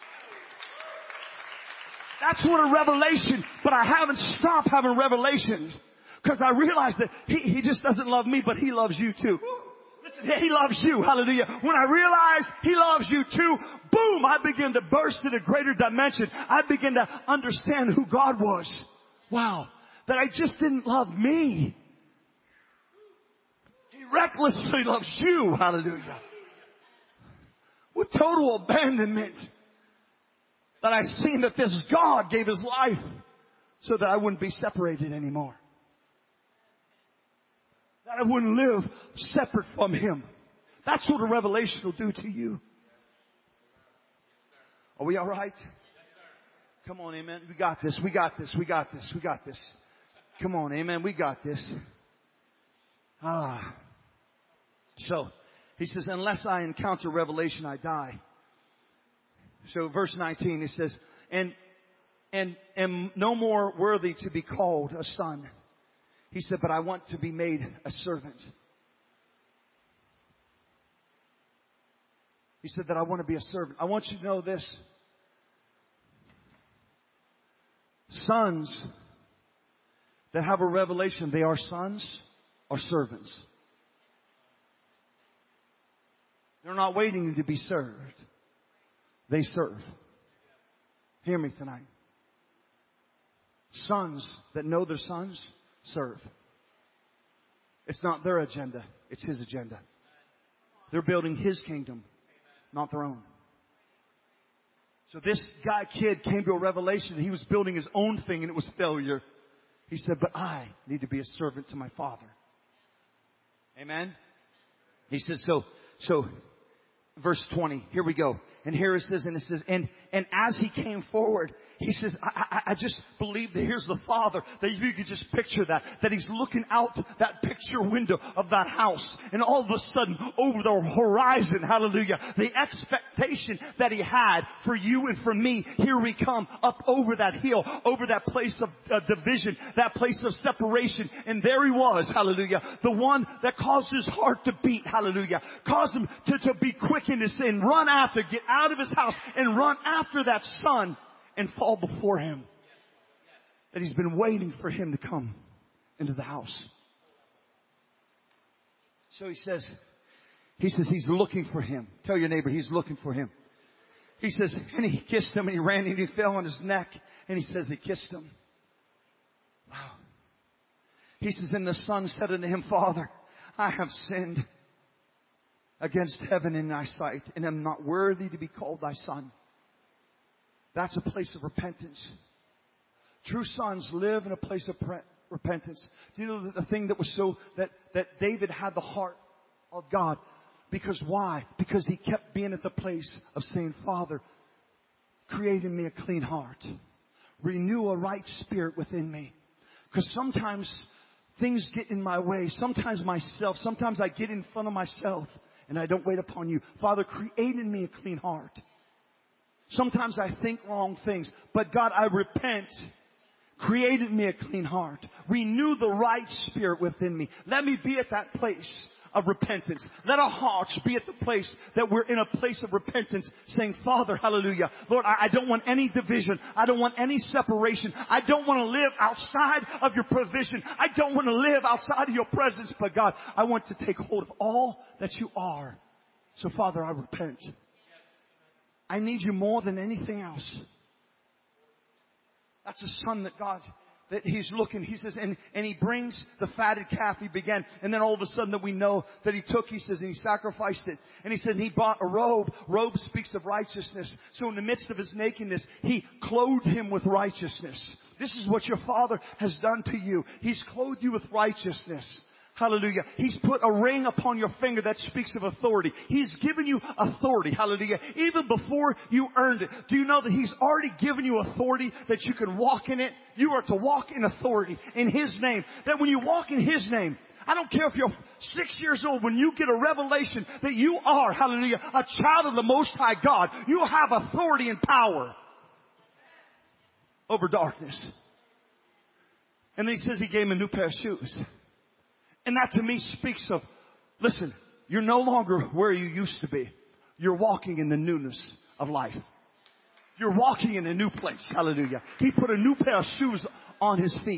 That's what a revelation, but I haven't stopped having revelations because I realized that he, he just doesn't love me, but He loves you too. Listen, He loves you. Hallelujah. When I realized He loves you too, boom, I began to burst in a greater dimension. I began to understand who God was. Wow. That I just didn't love me. He recklessly loves you. Hallelujah. With total abandonment. That I seen that this God gave His life so that I wouldn't be separated anymore. That I wouldn't live separate from Him. That's what a revelation will do to you. Are we all right? Come on, amen. We got this. We got this. We got this. We got this. Come on, amen. We got this. Ah. So, he says, unless I encounter revelation, I die. So, verse nineteen, it says, and, and am no more worthy to be called a son. He said, but I want to be made a servant. He said that I want to be a servant. I want you to know this. Sons that have a revelation, they are sons or servants. They're not waiting to be served. They serve. Hear me tonight. Sons that know their sons serve. It's not their agenda. It's His agenda. They're building His kingdom, not their own. So this guy, kid, came to a revelation that he was building his own thing and it was failure. He said, but I need to be a servant to my Father. Amen? He says, so, so, verse twenty, here we go. And here it says, and it says, and, and as he came forward, he says, I, I, I just believe that here's the Father, that you could just picture that, that he's looking out that picture window of that house. And all of a sudden, over the horizon, hallelujah, the expectation that he had for you and for me, here we come up over that hill, over that place of uh, division, that place of separation. And there he was, hallelujah, the one that caused his heart to beat, hallelujah, caused him to, to be quick in his sin, run after, get out of his house and run after that son and fall before him. That he's been waiting for him to come into the house. So he says, he says he's looking for him. Tell your neighbor he's looking for him. He says, and he kissed him and he ran and he fell on his neck and he says he kissed him. Wow. He says, and the son said unto him, Father, I have sinned against heaven in thy sight, and am not worthy to be called thy son. That's a place of repentance. True sons live in a place of pre- repentance. Do you know the, the thing that was so, that, that David had the heart of God? Because why? Because he kept being at the place of saying, Father, create in me a clean heart. Renew a right spirit within me. Because sometimes things get in my way. Sometimes myself, sometimes I get in front of myself. And I don't wait upon you. Father, create in me a clean heart. Sometimes I think wrong things. But God, I repent. Create in me a clean heart. Renew the right spirit within me. Let me be at that place of repentance. Let our hearts be at the place that we're in a place of repentance, saying, Father, hallelujah. Lord, I, I don't want any division. I don't want any separation. I don't want to live outside of your provision. I don't want to live outside of your presence. But God, I want to take hold of all that you are. So Father, I repent. I need you more than anything else. That's a son that God, that he's looking. He says, and, and he brings the fatted calf. He began. And then all of a sudden that we know that he took, he says, and he sacrificed it. And he said, and he bought a robe. Robe speaks of righteousness. So in the midst of his nakedness, he clothed him with righteousness. This is what your Father has done to you. He's clothed you with righteousness. Hallelujah. He's put a ring upon your finger that speaks of authority. He's given you authority. Hallelujah. Even before you earned it. Do you know that He's already given you authority that you can walk in it? You are to walk in authority in His name. That when you walk in His name, I don't care if you're six years old, when you get a revelation that you are, hallelujah, a child of the Most High God, you have authority and power over darkness. And then He says He gave him a new pair of shoes. And that to me speaks of, listen, you're no longer where you used to be. You're walking in the newness of life. You're walking in a new place. Hallelujah. He put a new pair of shoes on his feet.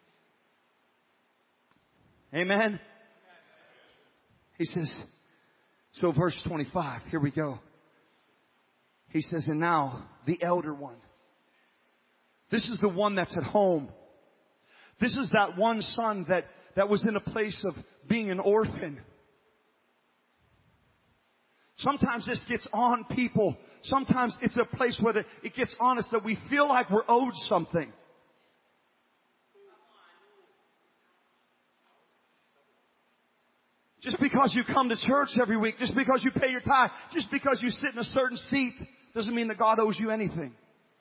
Amen. He says, so verse twenty-five, here we go. He says, and now the elder one. This is the one that's at home. This is that one son that that was in a place of being an orphan. Sometimes this gets on people. Sometimes it's a place where the, it gets on us that we feel like we're owed something. Just because you come to church every week, just because you pay your tithe, just because you sit in a certain seat, doesn't mean that God owes you anything.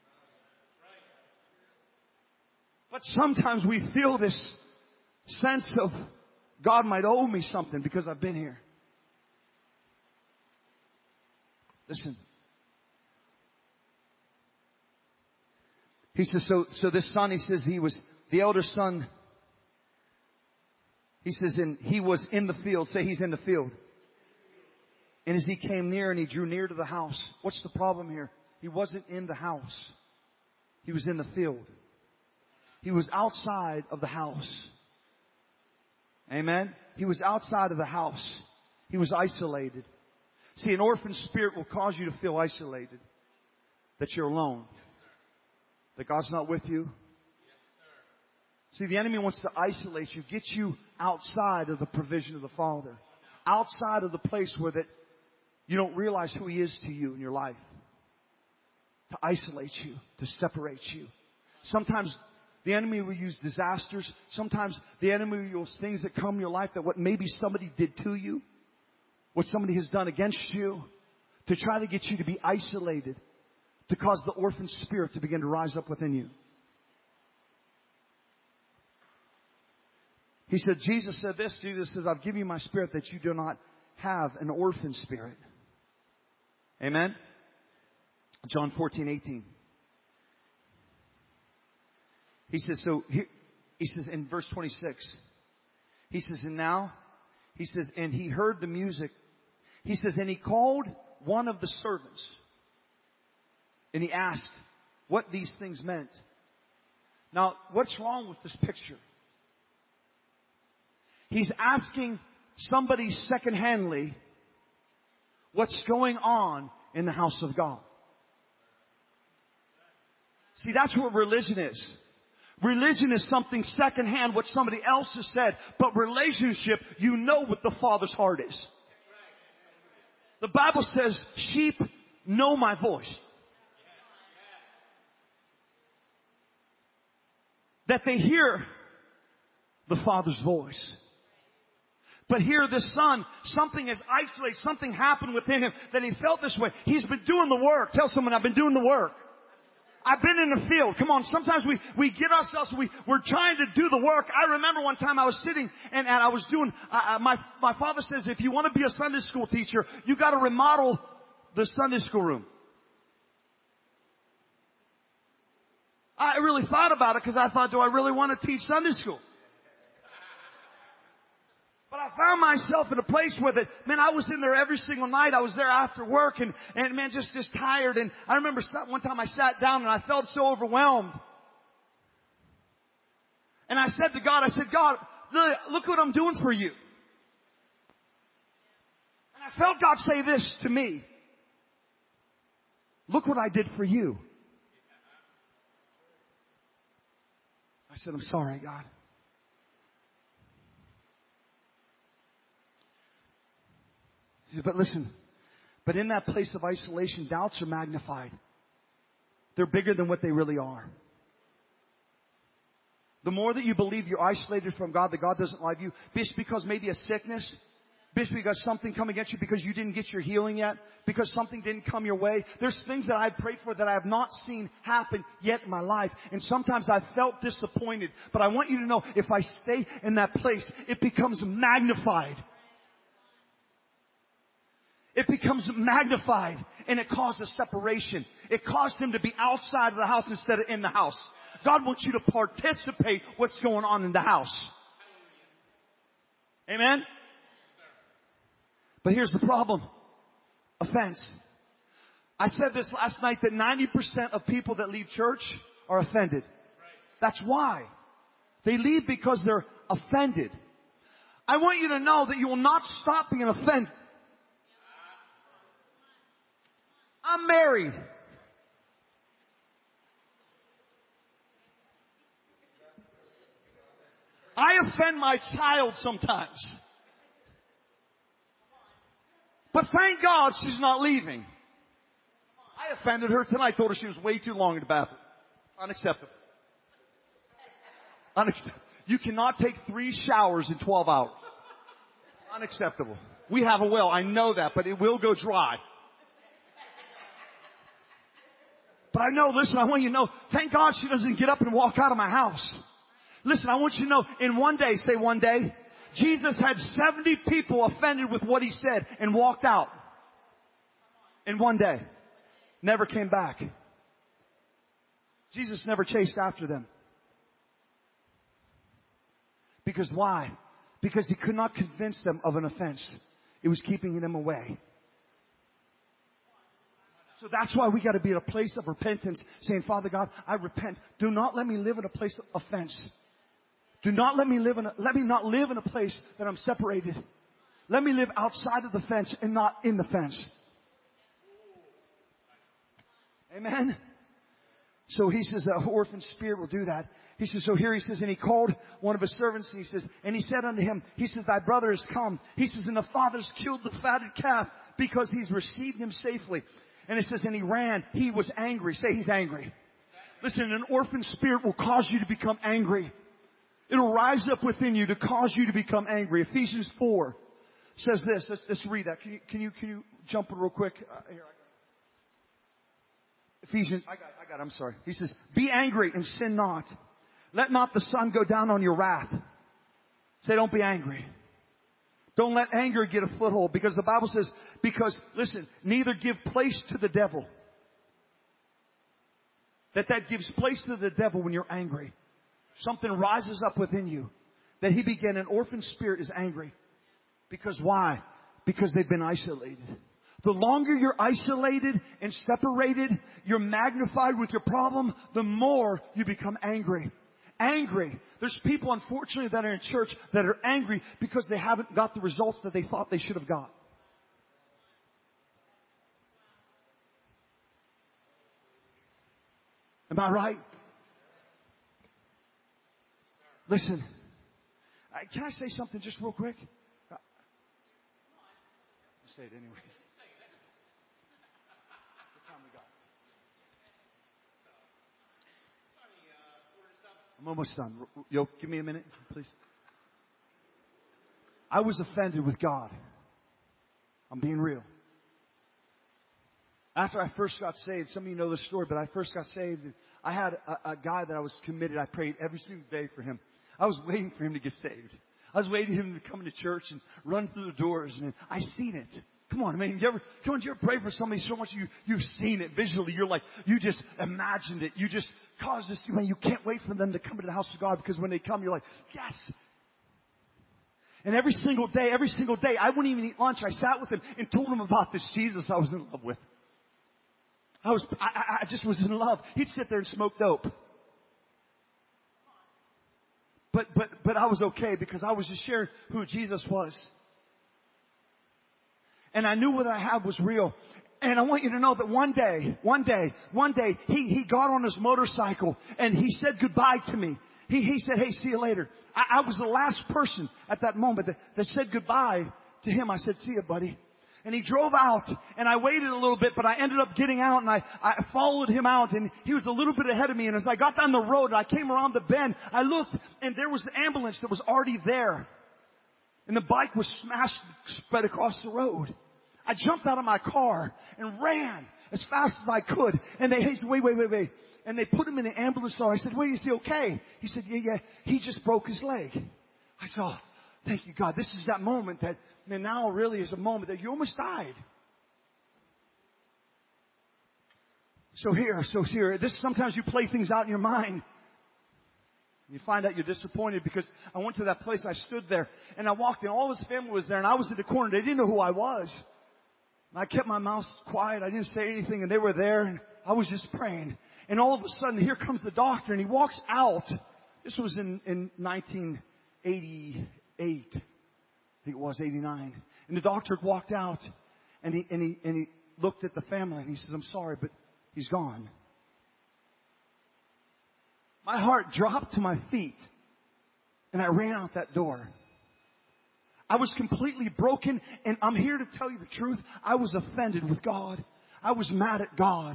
But sometimes we feel this sense of God might owe me something because I've been here. Listen. He says, so, so this son, he says he was, the elder son, he says, and he was in the field. Say he's in the field. And as he came near and he drew near to the house, what's the problem here? He wasn't in the house. He was in the field. He was outside of the house. Amen. He was outside of the house. He was isolated. See, an orphan spirit will cause you to feel isolated. That you're alone. That God's not with you. See, the enemy wants to isolate you, get you outside of the provision of the Father. Outside of the place where that you don't realize who He is to you in your life. To isolate you, to separate you. Sometimes the enemy will use disasters. Sometimes the enemy will use things that come in your life that what maybe somebody did to you. what somebody has done against you, to try to get you to be isolated, to cause the orphan spirit to begin to rise up within you. He said, Jesus said this. Jesus says, I've given you my spirit that you do not have an orphan spirit. Amen? John fourteen, eighteen. He says, so here, he says in verse twenty-six, he says, and now, he says, and he heard the music. He says, and he called one of the servants. And he asked what these things meant. Now, what's wrong with this picture? He's asking somebody secondhandly what's going on in the house of God. See, that's what religion is. Religion is something secondhand, what somebody else has said. But relationship, you know what the Father's heart is. The Bible says, sheep know my voice. That they hear the Father's voice. But here this son, something is isolated, something happened within him that he felt this way. He's been doing the work. Tell someone, I've been doing the work. I've been in the field. Come on, sometimes we, we get ourselves, we, we're trying to do the work. I remember one time I was sitting and, and I was doing, uh, my, my father says, if you want to be a Sunday school teacher, you got to remodel the Sunday school room. I really thought about it because I thought, do I really want to teach Sunday school? But I found myself in a place where that, man, I was in there every single night. I was there after work and, and man, just, just tired. And I remember one time I sat down and I felt so overwhelmed. And I said to God, I said, God, look, look what I'm doing for you. And I felt God say this to me. Look what I did for you. I said, I'm sorry, God. He said, but listen, but in that place of isolation, doubts are magnified. They're bigger than what they really are. The more that you believe you're isolated from God, that God doesn't love you, be it because maybe a sickness, be it because something come against you because you didn't get your healing yet, because something didn't come your way. There's things that I've prayed for that I have not seen happen yet in my life. And sometimes I've felt disappointed. But I want you to know, if I stay in that place, it becomes magnified. It becomes magnified and it causes separation. It caused him to be outside of the house instead of in the house. God wants you to participate what's going on in the house. Amen? But here's the problem. Offense. I said this last night that ninety percent of people that leave church are offended. That's why. They leave because they're offended. I want you to know that you will not stop being offended. I'm married. I offend my child sometimes. But thank God she's not leaving. I offended her tonight. Told her she was way too long in the bathroom. Unacceptable. Unacceptable. You cannot take three showers in twelve hours. Unacceptable. We have a well. I know that, but it will go dry. But I know, listen, I want you to know, thank God she doesn't get up and walk out of my house. Listen, I want you to know, in one day, say one day, Jesus had seventy people offended with what he said and walked out. In one day. Never came back. Jesus never chased after them. Because why? Because he could not convince them of an offense. It was keeping them away. So that's why we got to be at a place of repentance, saying, Father God, I repent. Do not let me live in a place of offense. Do not let me live in a, let me not live in a place that I'm separated. Let me live outside of the fence and not in the fence. Amen. So he says the orphan spirit will do that. He says, so here he says, and he called one of his servants and he says, and he said unto him, he says, thy brother is come. He says, and the father's killed the fatted calf because he's received him safely. And it says, and he ran. He was angry. Say he's angry. Listen, an orphan spirit will cause you to become angry. It'll rise up within you to cause you to become angry. Ephesians four, says this. Let's, let's read that. Can you, can you, can you jump it real quick? Uh, here, I got it. Ephesians, I got it, I got it, I'm sorry. He says, be angry and sin not. Let not the sun go down on your wrath. Say, don't be angry. Don't let anger get a foothold, because the Bible says, because, listen, neither give place to the devil. That that gives place to the devil when you're angry. Something rises up within you. That he began, an orphan spirit is angry. Because why? Because they've been isolated. The longer you're isolated and separated, you're magnified with your problem, the more you become angry. Angry. There's people, unfortunately, that are in church that are angry because they haven't got the results that they thought they should have got. Am I right? Listen. Uh, can I say something just real quick? Uh, I'll say it anyways. What time we got? I'm almost done. Yo, give me a minute, please. I was offended with God. I'm being real. After I first got saved, some of you know the story, but I first got saved. I had a, a guy that I was committed. I prayed every single day for him. I was waiting for him to get saved. I was waiting for him to come into church and run through the doors. And I seen it. Come on, man. You ever, come on, you ever pray for somebody so much you, you've seen it visually? You're like, you just imagined it. You just caused this, man, you can't wait for them to come into the house of God, because when they come, you're like, yes. And every single day, every single day, I wouldn't even eat lunch. I sat with him and told him about this Jesus I was in love with. I was, I, I just was in love. He'd sit there and smoke dope. But, but, but I was okay, because I was just sharing who Jesus was. And I knew what I had was real. And I want you to know that one day, one day, one day, he, he got on his motorcycle and he said goodbye to me. He, he said, hey, see you later. I, I was the last person at that moment that, that said goodbye to him. I said, see you, buddy. And he drove out, and I waited a little bit, but I ended up getting out, and I, I followed him out, and he was a little bit ahead of me. And as I got down the road, and I came around the bend, I looked, and there was the ambulance that was already there. And the bike was smashed, spread across the road. I jumped out of my car and ran as fast as I could. And they, he said, wait, wait, wait, wait. And they put him in the ambulance car. I said, wait, is he okay? He said, yeah, yeah, he just broke his leg. I said, oh, thank you, God. This is that moment that, and now really is a moment that you almost died. So here, so here, this sometimes you play things out in your mind. You find out you're disappointed, because I went to that place, I stood there, and I walked in, all his family was there, and I was in the corner. They didn't know who I was. And I kept my mouth quiet. I didn't say anything, and they were there, and I was just praying. And all of a sudden, here comes the doctor, and he walks out. This was in, in nineteen eighty-eight. I think it was eighty-nine. And the doctor walked out, and he, and he, and he looked at the family, and he says, I'm sorry, but he's gone. My heart dropped to my feet, and I ran out that door. I was completely broken, and I'm here to tell you the truth. I was offended with God. I was mad at God.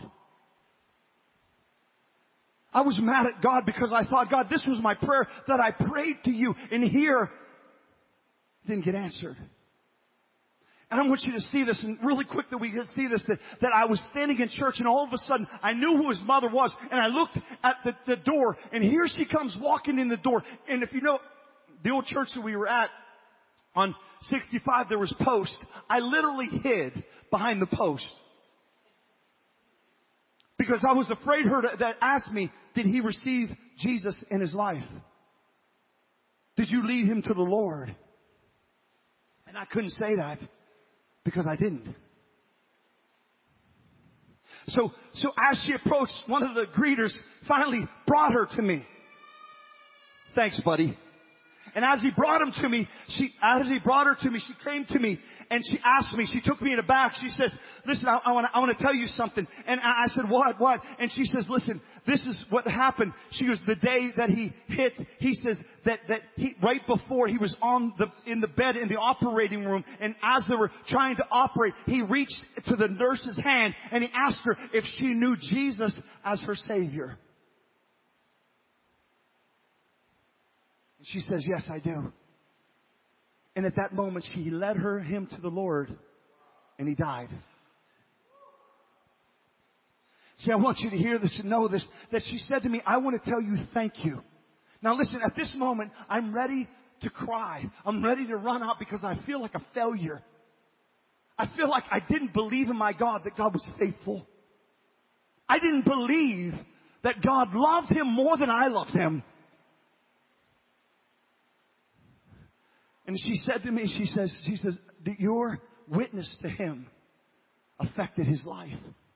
I was mad at God because I thought, God, this was my prayer that I prayed to you, and here didn't get answered. And I want you to see this, and really quick that we can see this, that, that I was standing in church, and all of a sudden I knew who his mother was, and I looked at the, the door, and here she comes walking in the door. And if you know the old church that we were at on sixty-five, there was posts. I literally hid behind the post because I was afraid her to, that asked me, did he receive Jesus in his life? Did you lead him to the Lord? And I couldn't say that, because I didn't. So, so as she approached, one of the greeters finally brought her to me. Thanks, buddy. And as he brought him to me, she, as he brought her to me, she came to me and she asked me, she took me in the back. She says, listen, I, I want to, I want to tell you something. And I, I said, what, what? And she says, listen, this is what happened. She goes, the day that he hit, he says that, that he, right before he was on the, in the bed in the operating room, and as they were trying to operate, he reached to the nurse's hand and he asked her if she knew Jesus as her Savior. She says, yes, I do. And at that moment, she led her, him to the Lord, and he died. See, I want you to hear this and know this, that she said to me, I want to tell you thank you. Now listen, at this moment, I'm ready to cry. I'm ready to run out because I feel like a failure. I feel like I didn't believe in my God, that God was faithful. I didn't believe that God loved him more than I loved him. And she said to me, she says, she says, that your witness to him affected his life.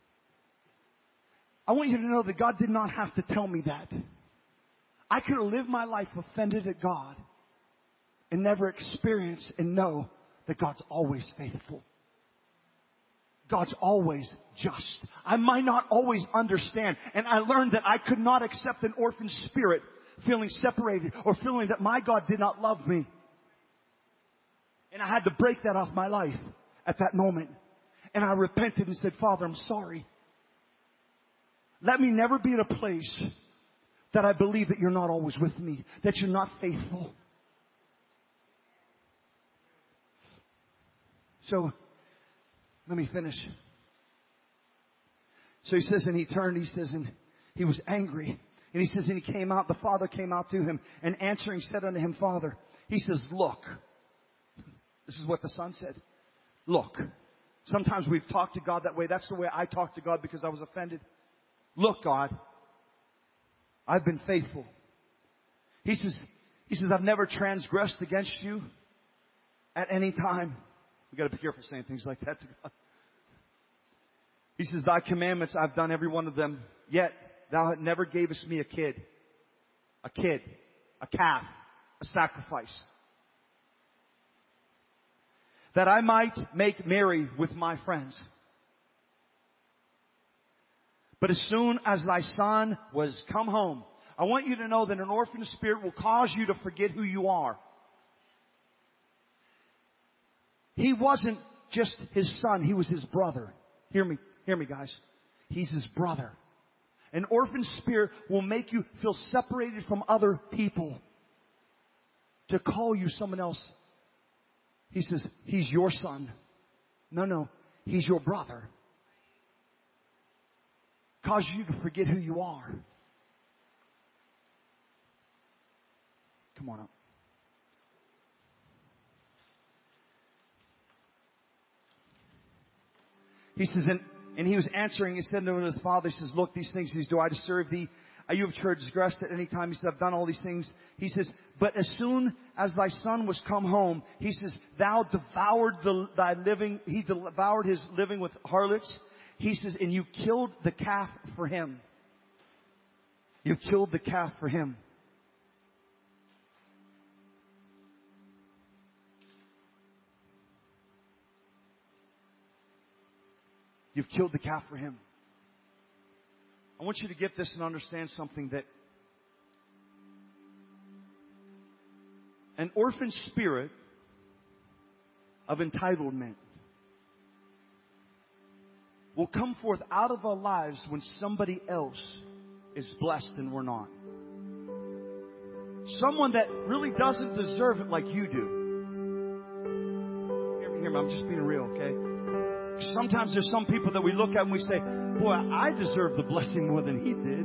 I want you to know that God did not have to tell me that. I could have lived my life offended at God and never experience and know that God's always faithful. God's always just. I might not always understand. And I learned that I could not accept an orphan spirit feeling separated or feeling that my God did not love me. And I had to break that off my life at that moment. And I repented and said, Father, I'm sorry. Let me never be in a place that I believe that you're not always with me, that you're not faithful. So, let me finish. So he says, and he turned, he says, and he was angry. And he says, and he came out, the father came out to him, and answering said unto him, Father, he says, look. This is what the son said. Look. Sometimes we've talked to God that way. That's the way I talked to God because I was offended. Look, God, I've been faithful. He says, he says, I've never transgressed against you at any time. We've got to be careful saying things like that to God. He says, thy commandments, I've done every one of them. Yet thou never gavest me a kid, a kid, a calf, a sacrifice, that I might make merry with my friends. But as soon as thy son was come home, I want you to know that an orphan spirit will cause you to forget who you are. He wasn't just his son, he was his brother. Hear me, hear me guys. He's his brother. An orphan spirit will make you feel separated from other people to call you someone else. He says, he's your son. No, no, he's your brother. Cause you to forget who you are. Come on up. He says, and, and he was answering, he said to his father, he says, look, these things, he says, do I deserve thee? Are you have transgressed at any time? He said, I've done all these things. He says, but as soon as thy son was come home, he says, thou devoured the, thy living, he devoured his living with harlots. He says, and you killed the calf for him. You killed the calf for him. You've killed the calf for him. I want you to get this and understand something, that an orphan spirit of entitlement will come forth out of our lives when somebody else is blessed and we're not. Someone that really doesn't deserve it like you do. Hear me, hear me. I'm just being real, okay? Sometimes there's some people that we look at and we say, boy, I deserve the blessing more than he did.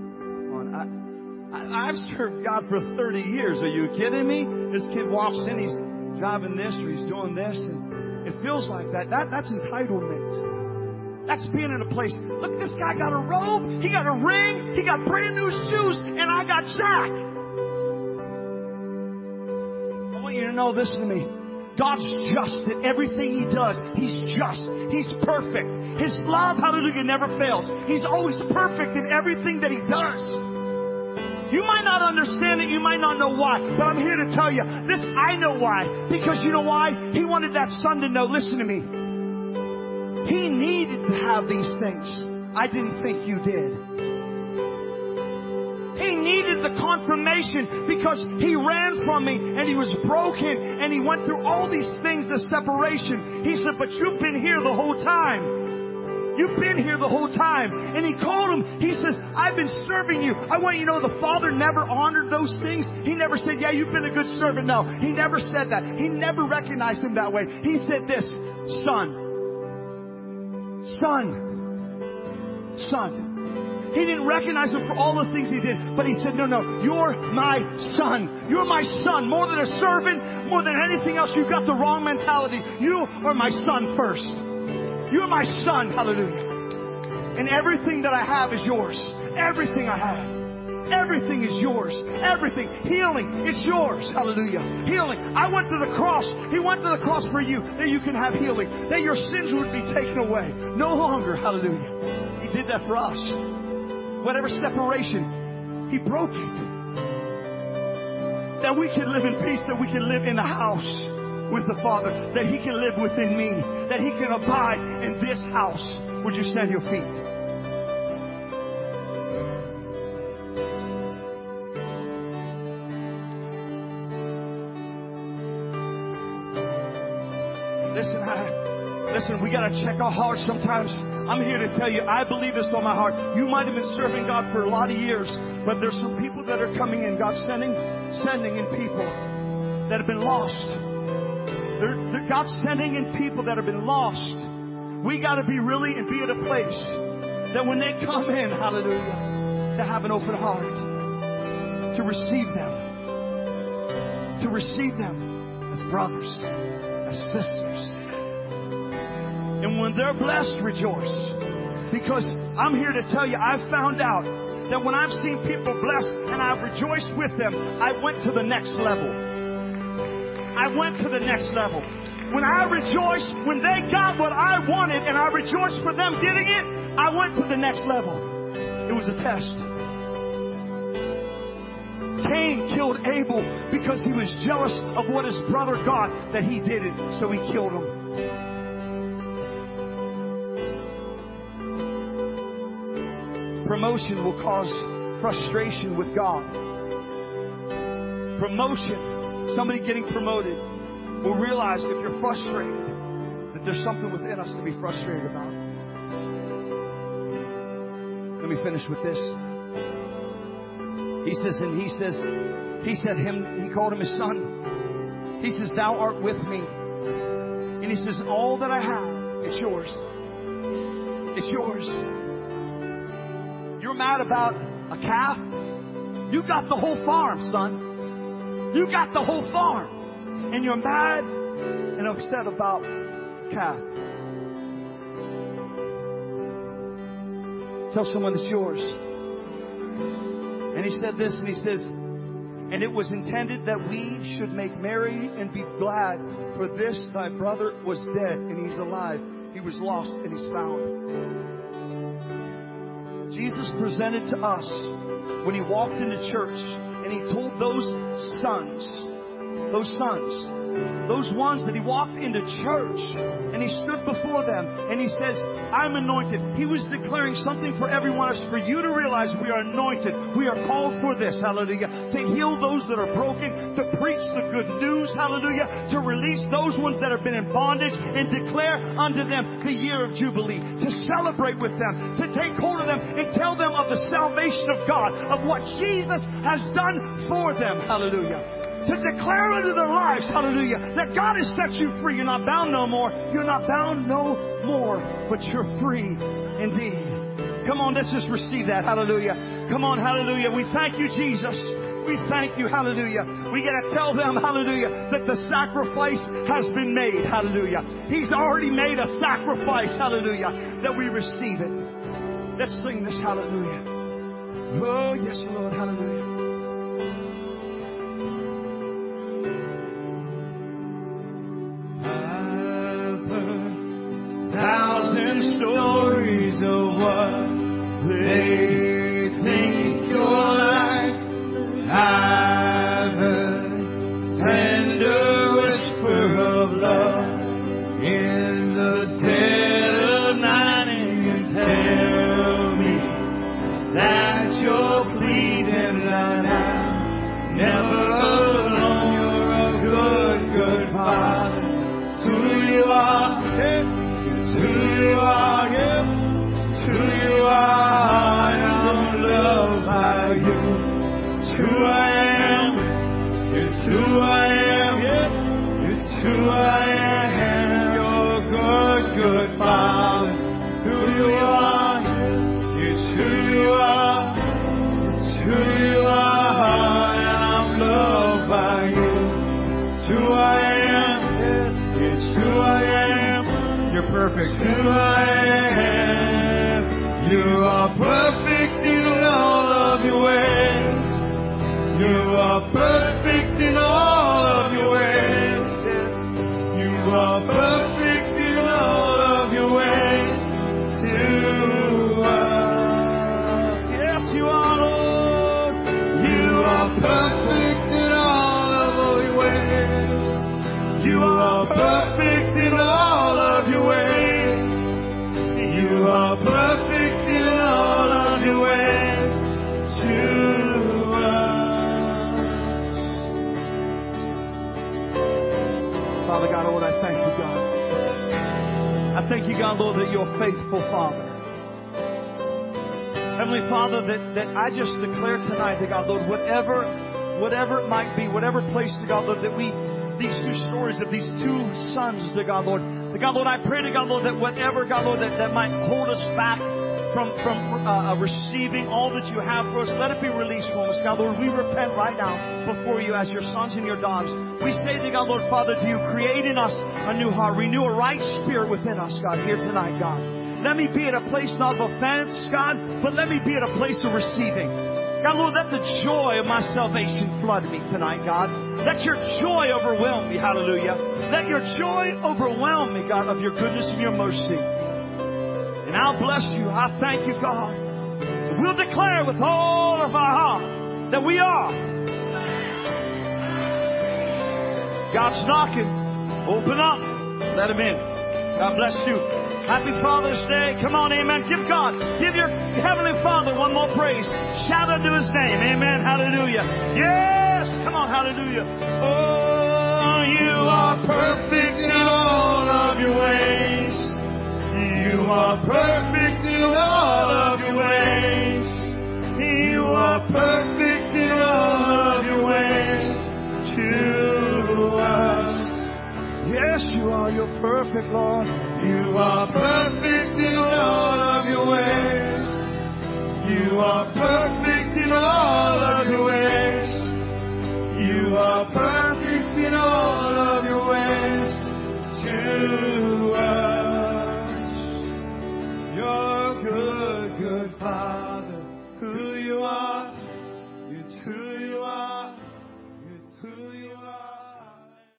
I, I, I've served God for thirty years. Are you kidding me? This kid walks in, he's driving this or he's doing this, and it feels like that. That that's entitlement. That's being in a place. Look, this guy got a robe, he got a ring, he got brand new shoes, and I got Jack. I want you to know, listen to me. God's just in everything he does. He's just. He's perfect. His love, hallelujah, never fails. He's always perfect in everything that he does. You might not understand it. You might not know why. But I'm here to tell you, this, I know why. Because you know why? He wanted that son to know, listen to me. He needed to have these things. I didn't think you did. He needed the confirmation because he ran from me and he was broken and he went through all these things, the separation. He said, but you've been here the whole time. You've been here the the whole time. And he called him. He says, I've been serving you. I want you to know the Father never honored those things. He never said, yeah, you've been a good servant. No, he never said that. He never recognized him that way. He said this, son, son, son. He didn't recognize him for all the things he did, but he said, no, no, you're my son. You're my son. More than a servant, more than anything else, you've got the wrong mentality. You are my son first. You're my son. Hallelujah. And everything that I have is yours. Everything I have. Everything is yours. Everything. Healing, it's yours. Hallelujah. Healing. I went to the cross. He went to the cross for you, that you can have healing, that your sins would be taken away. No longer. Hallelujah. He did that for us. Whatever separation, He broke it. That we can live in peace, that we can live in the house with the Father, that He can live within me, that He can abide in this house. Would you stand your feet? Listen, I, listen, we got to check our hearts sometimes. I'm here to tell you, I believe this on my heart. You might have been serving God for a lot of years, but there's some people that are coming in. God's sending, sending in people that have been lost. They're, they're, God's sending in people that have been lost. We got to be really and be at a place that when they come in, hallelujah, to have an open heart, to receive them, to receive them as brothers, as sisters. And when they're blessed, rejoice. Because I'm here to tell you, I've found out that when I've seen people blessed and I've rejoiced with them, I went to the next level. I went to the next level. When I rejoiced, when they got what I wanted and I rejoiced for them getting it, I went to the next level. It was a test. Cain killed Abel because he was jealous of what his brother got, that he did it, so he killed him. Promotion will cause frustration with God. Promotion, somebody getting promoted, will realize if you're frustrated that there's something within us to be frustrated about. Let me finish with this. He says, and he says, he said him, he called him his son. He says, thou art with me. And he says, all that I have, it's yours. It's yours. You're mad about a calf? You got the whole farm, son. You got the whole farm. And you're mad and upset about a calf. Tell someone it's yours. And he said this, and he says, and it was intended that we should make merry and be glad, for this thy brother was dead and he's alive. He was lost and he's found. Jesus presented to us when He walked into church and He told those sons, those sons, those ones that He walked into church and He stood before them and He says, I'm anointed. He was declaring something for every one of us, for you to realize we are anointed. We are called for this, hallelujah, to heal those that are broken, to preach the good news, hallelujah, to release those ones that have been in bondage and declare unto them the year of Jubilee, to celebrate with them, to take hold of them and tell them of the salvation of God, of what Jesus has done for them, hallelujah. To declare unto their lives, hallelujah, that God has set you free. You're not bound no more. You're not bound no more, but you're free indeed. Come on, let's just receive that, hallelujah. Come on, hallelujah. We thank you, Jesus. We thank you, hallelujah. We got to tell them, hallelujah, that the sacrifice has been made, hallelujah. He's already made a sacrifice, hallelujah, that we receive it. Let's sing this, hallelujah. Oh, yes, Lord, hallelujah. Thousand stories of what they think you're like. I've heard tender whisper of love in the dead of night, and you tell me that you're pleased and that who I am. It's who I am. It's who I am. You're good, good Father. Who you are. It's who you are. It's who you are. And I'm loved by you. It's who I am. It's who I am. You're perfect. It's who I am. You are perfect in all of your ways. You are perfect in all of your ways. Yes. You are perfect in all of your ways to us. Yes, you are, Lord. You are perfect in all of your ways. You are perfect in all of your ways. You are perfect in all of your ways to us. Father God, Lord, I thank you, God. I thank you, God, Lord, that you're a faithful Father. Heavenly Father, that, that I just declare tonight, that God, Lord, whatever, whatever it might be, whatever place, that God, Lord, that we, these two stories of these two sons, that God, Lord, that God, Lord, I pray to God, Lord, that whatever, God, Lord, that, that might hold us back from, from uh, receiving all that you have for us, let it be released from us. God, Lord, we repent right now before you as your sons and your daughters. We say to God, Lord, Father, to you, create in us a new heart, renew a right spirit within us, God, here tonight, God. Let me be at a place not of offense, God, but let me be at a place of receiving. God, Lord, let the joy of my salvation flood me tonight, God. Let your joy overwhelm me, hallelujah. Let your joy overwhelm me, God, of your goodness and your mercy. And I'll bless you. I thank you, God. And we'll declare with all of our heart that we are. God's knocking. Open up. Let him in. God bless you. Happy Father's Day. Come on, amen. Give God, give your Heavenly Father one more praise. Shout unto his name. Amen. Hallelujah. Yes. Come on. Hallelujah. Oh, you are perfect in all of your ways. You are perfect in all of your ways. You are perfect in all of your ways to us. Yes, you are. You're perfect, Lord. You are perfect in all of your ways. You are perfect in all of your ways. You are perfect in all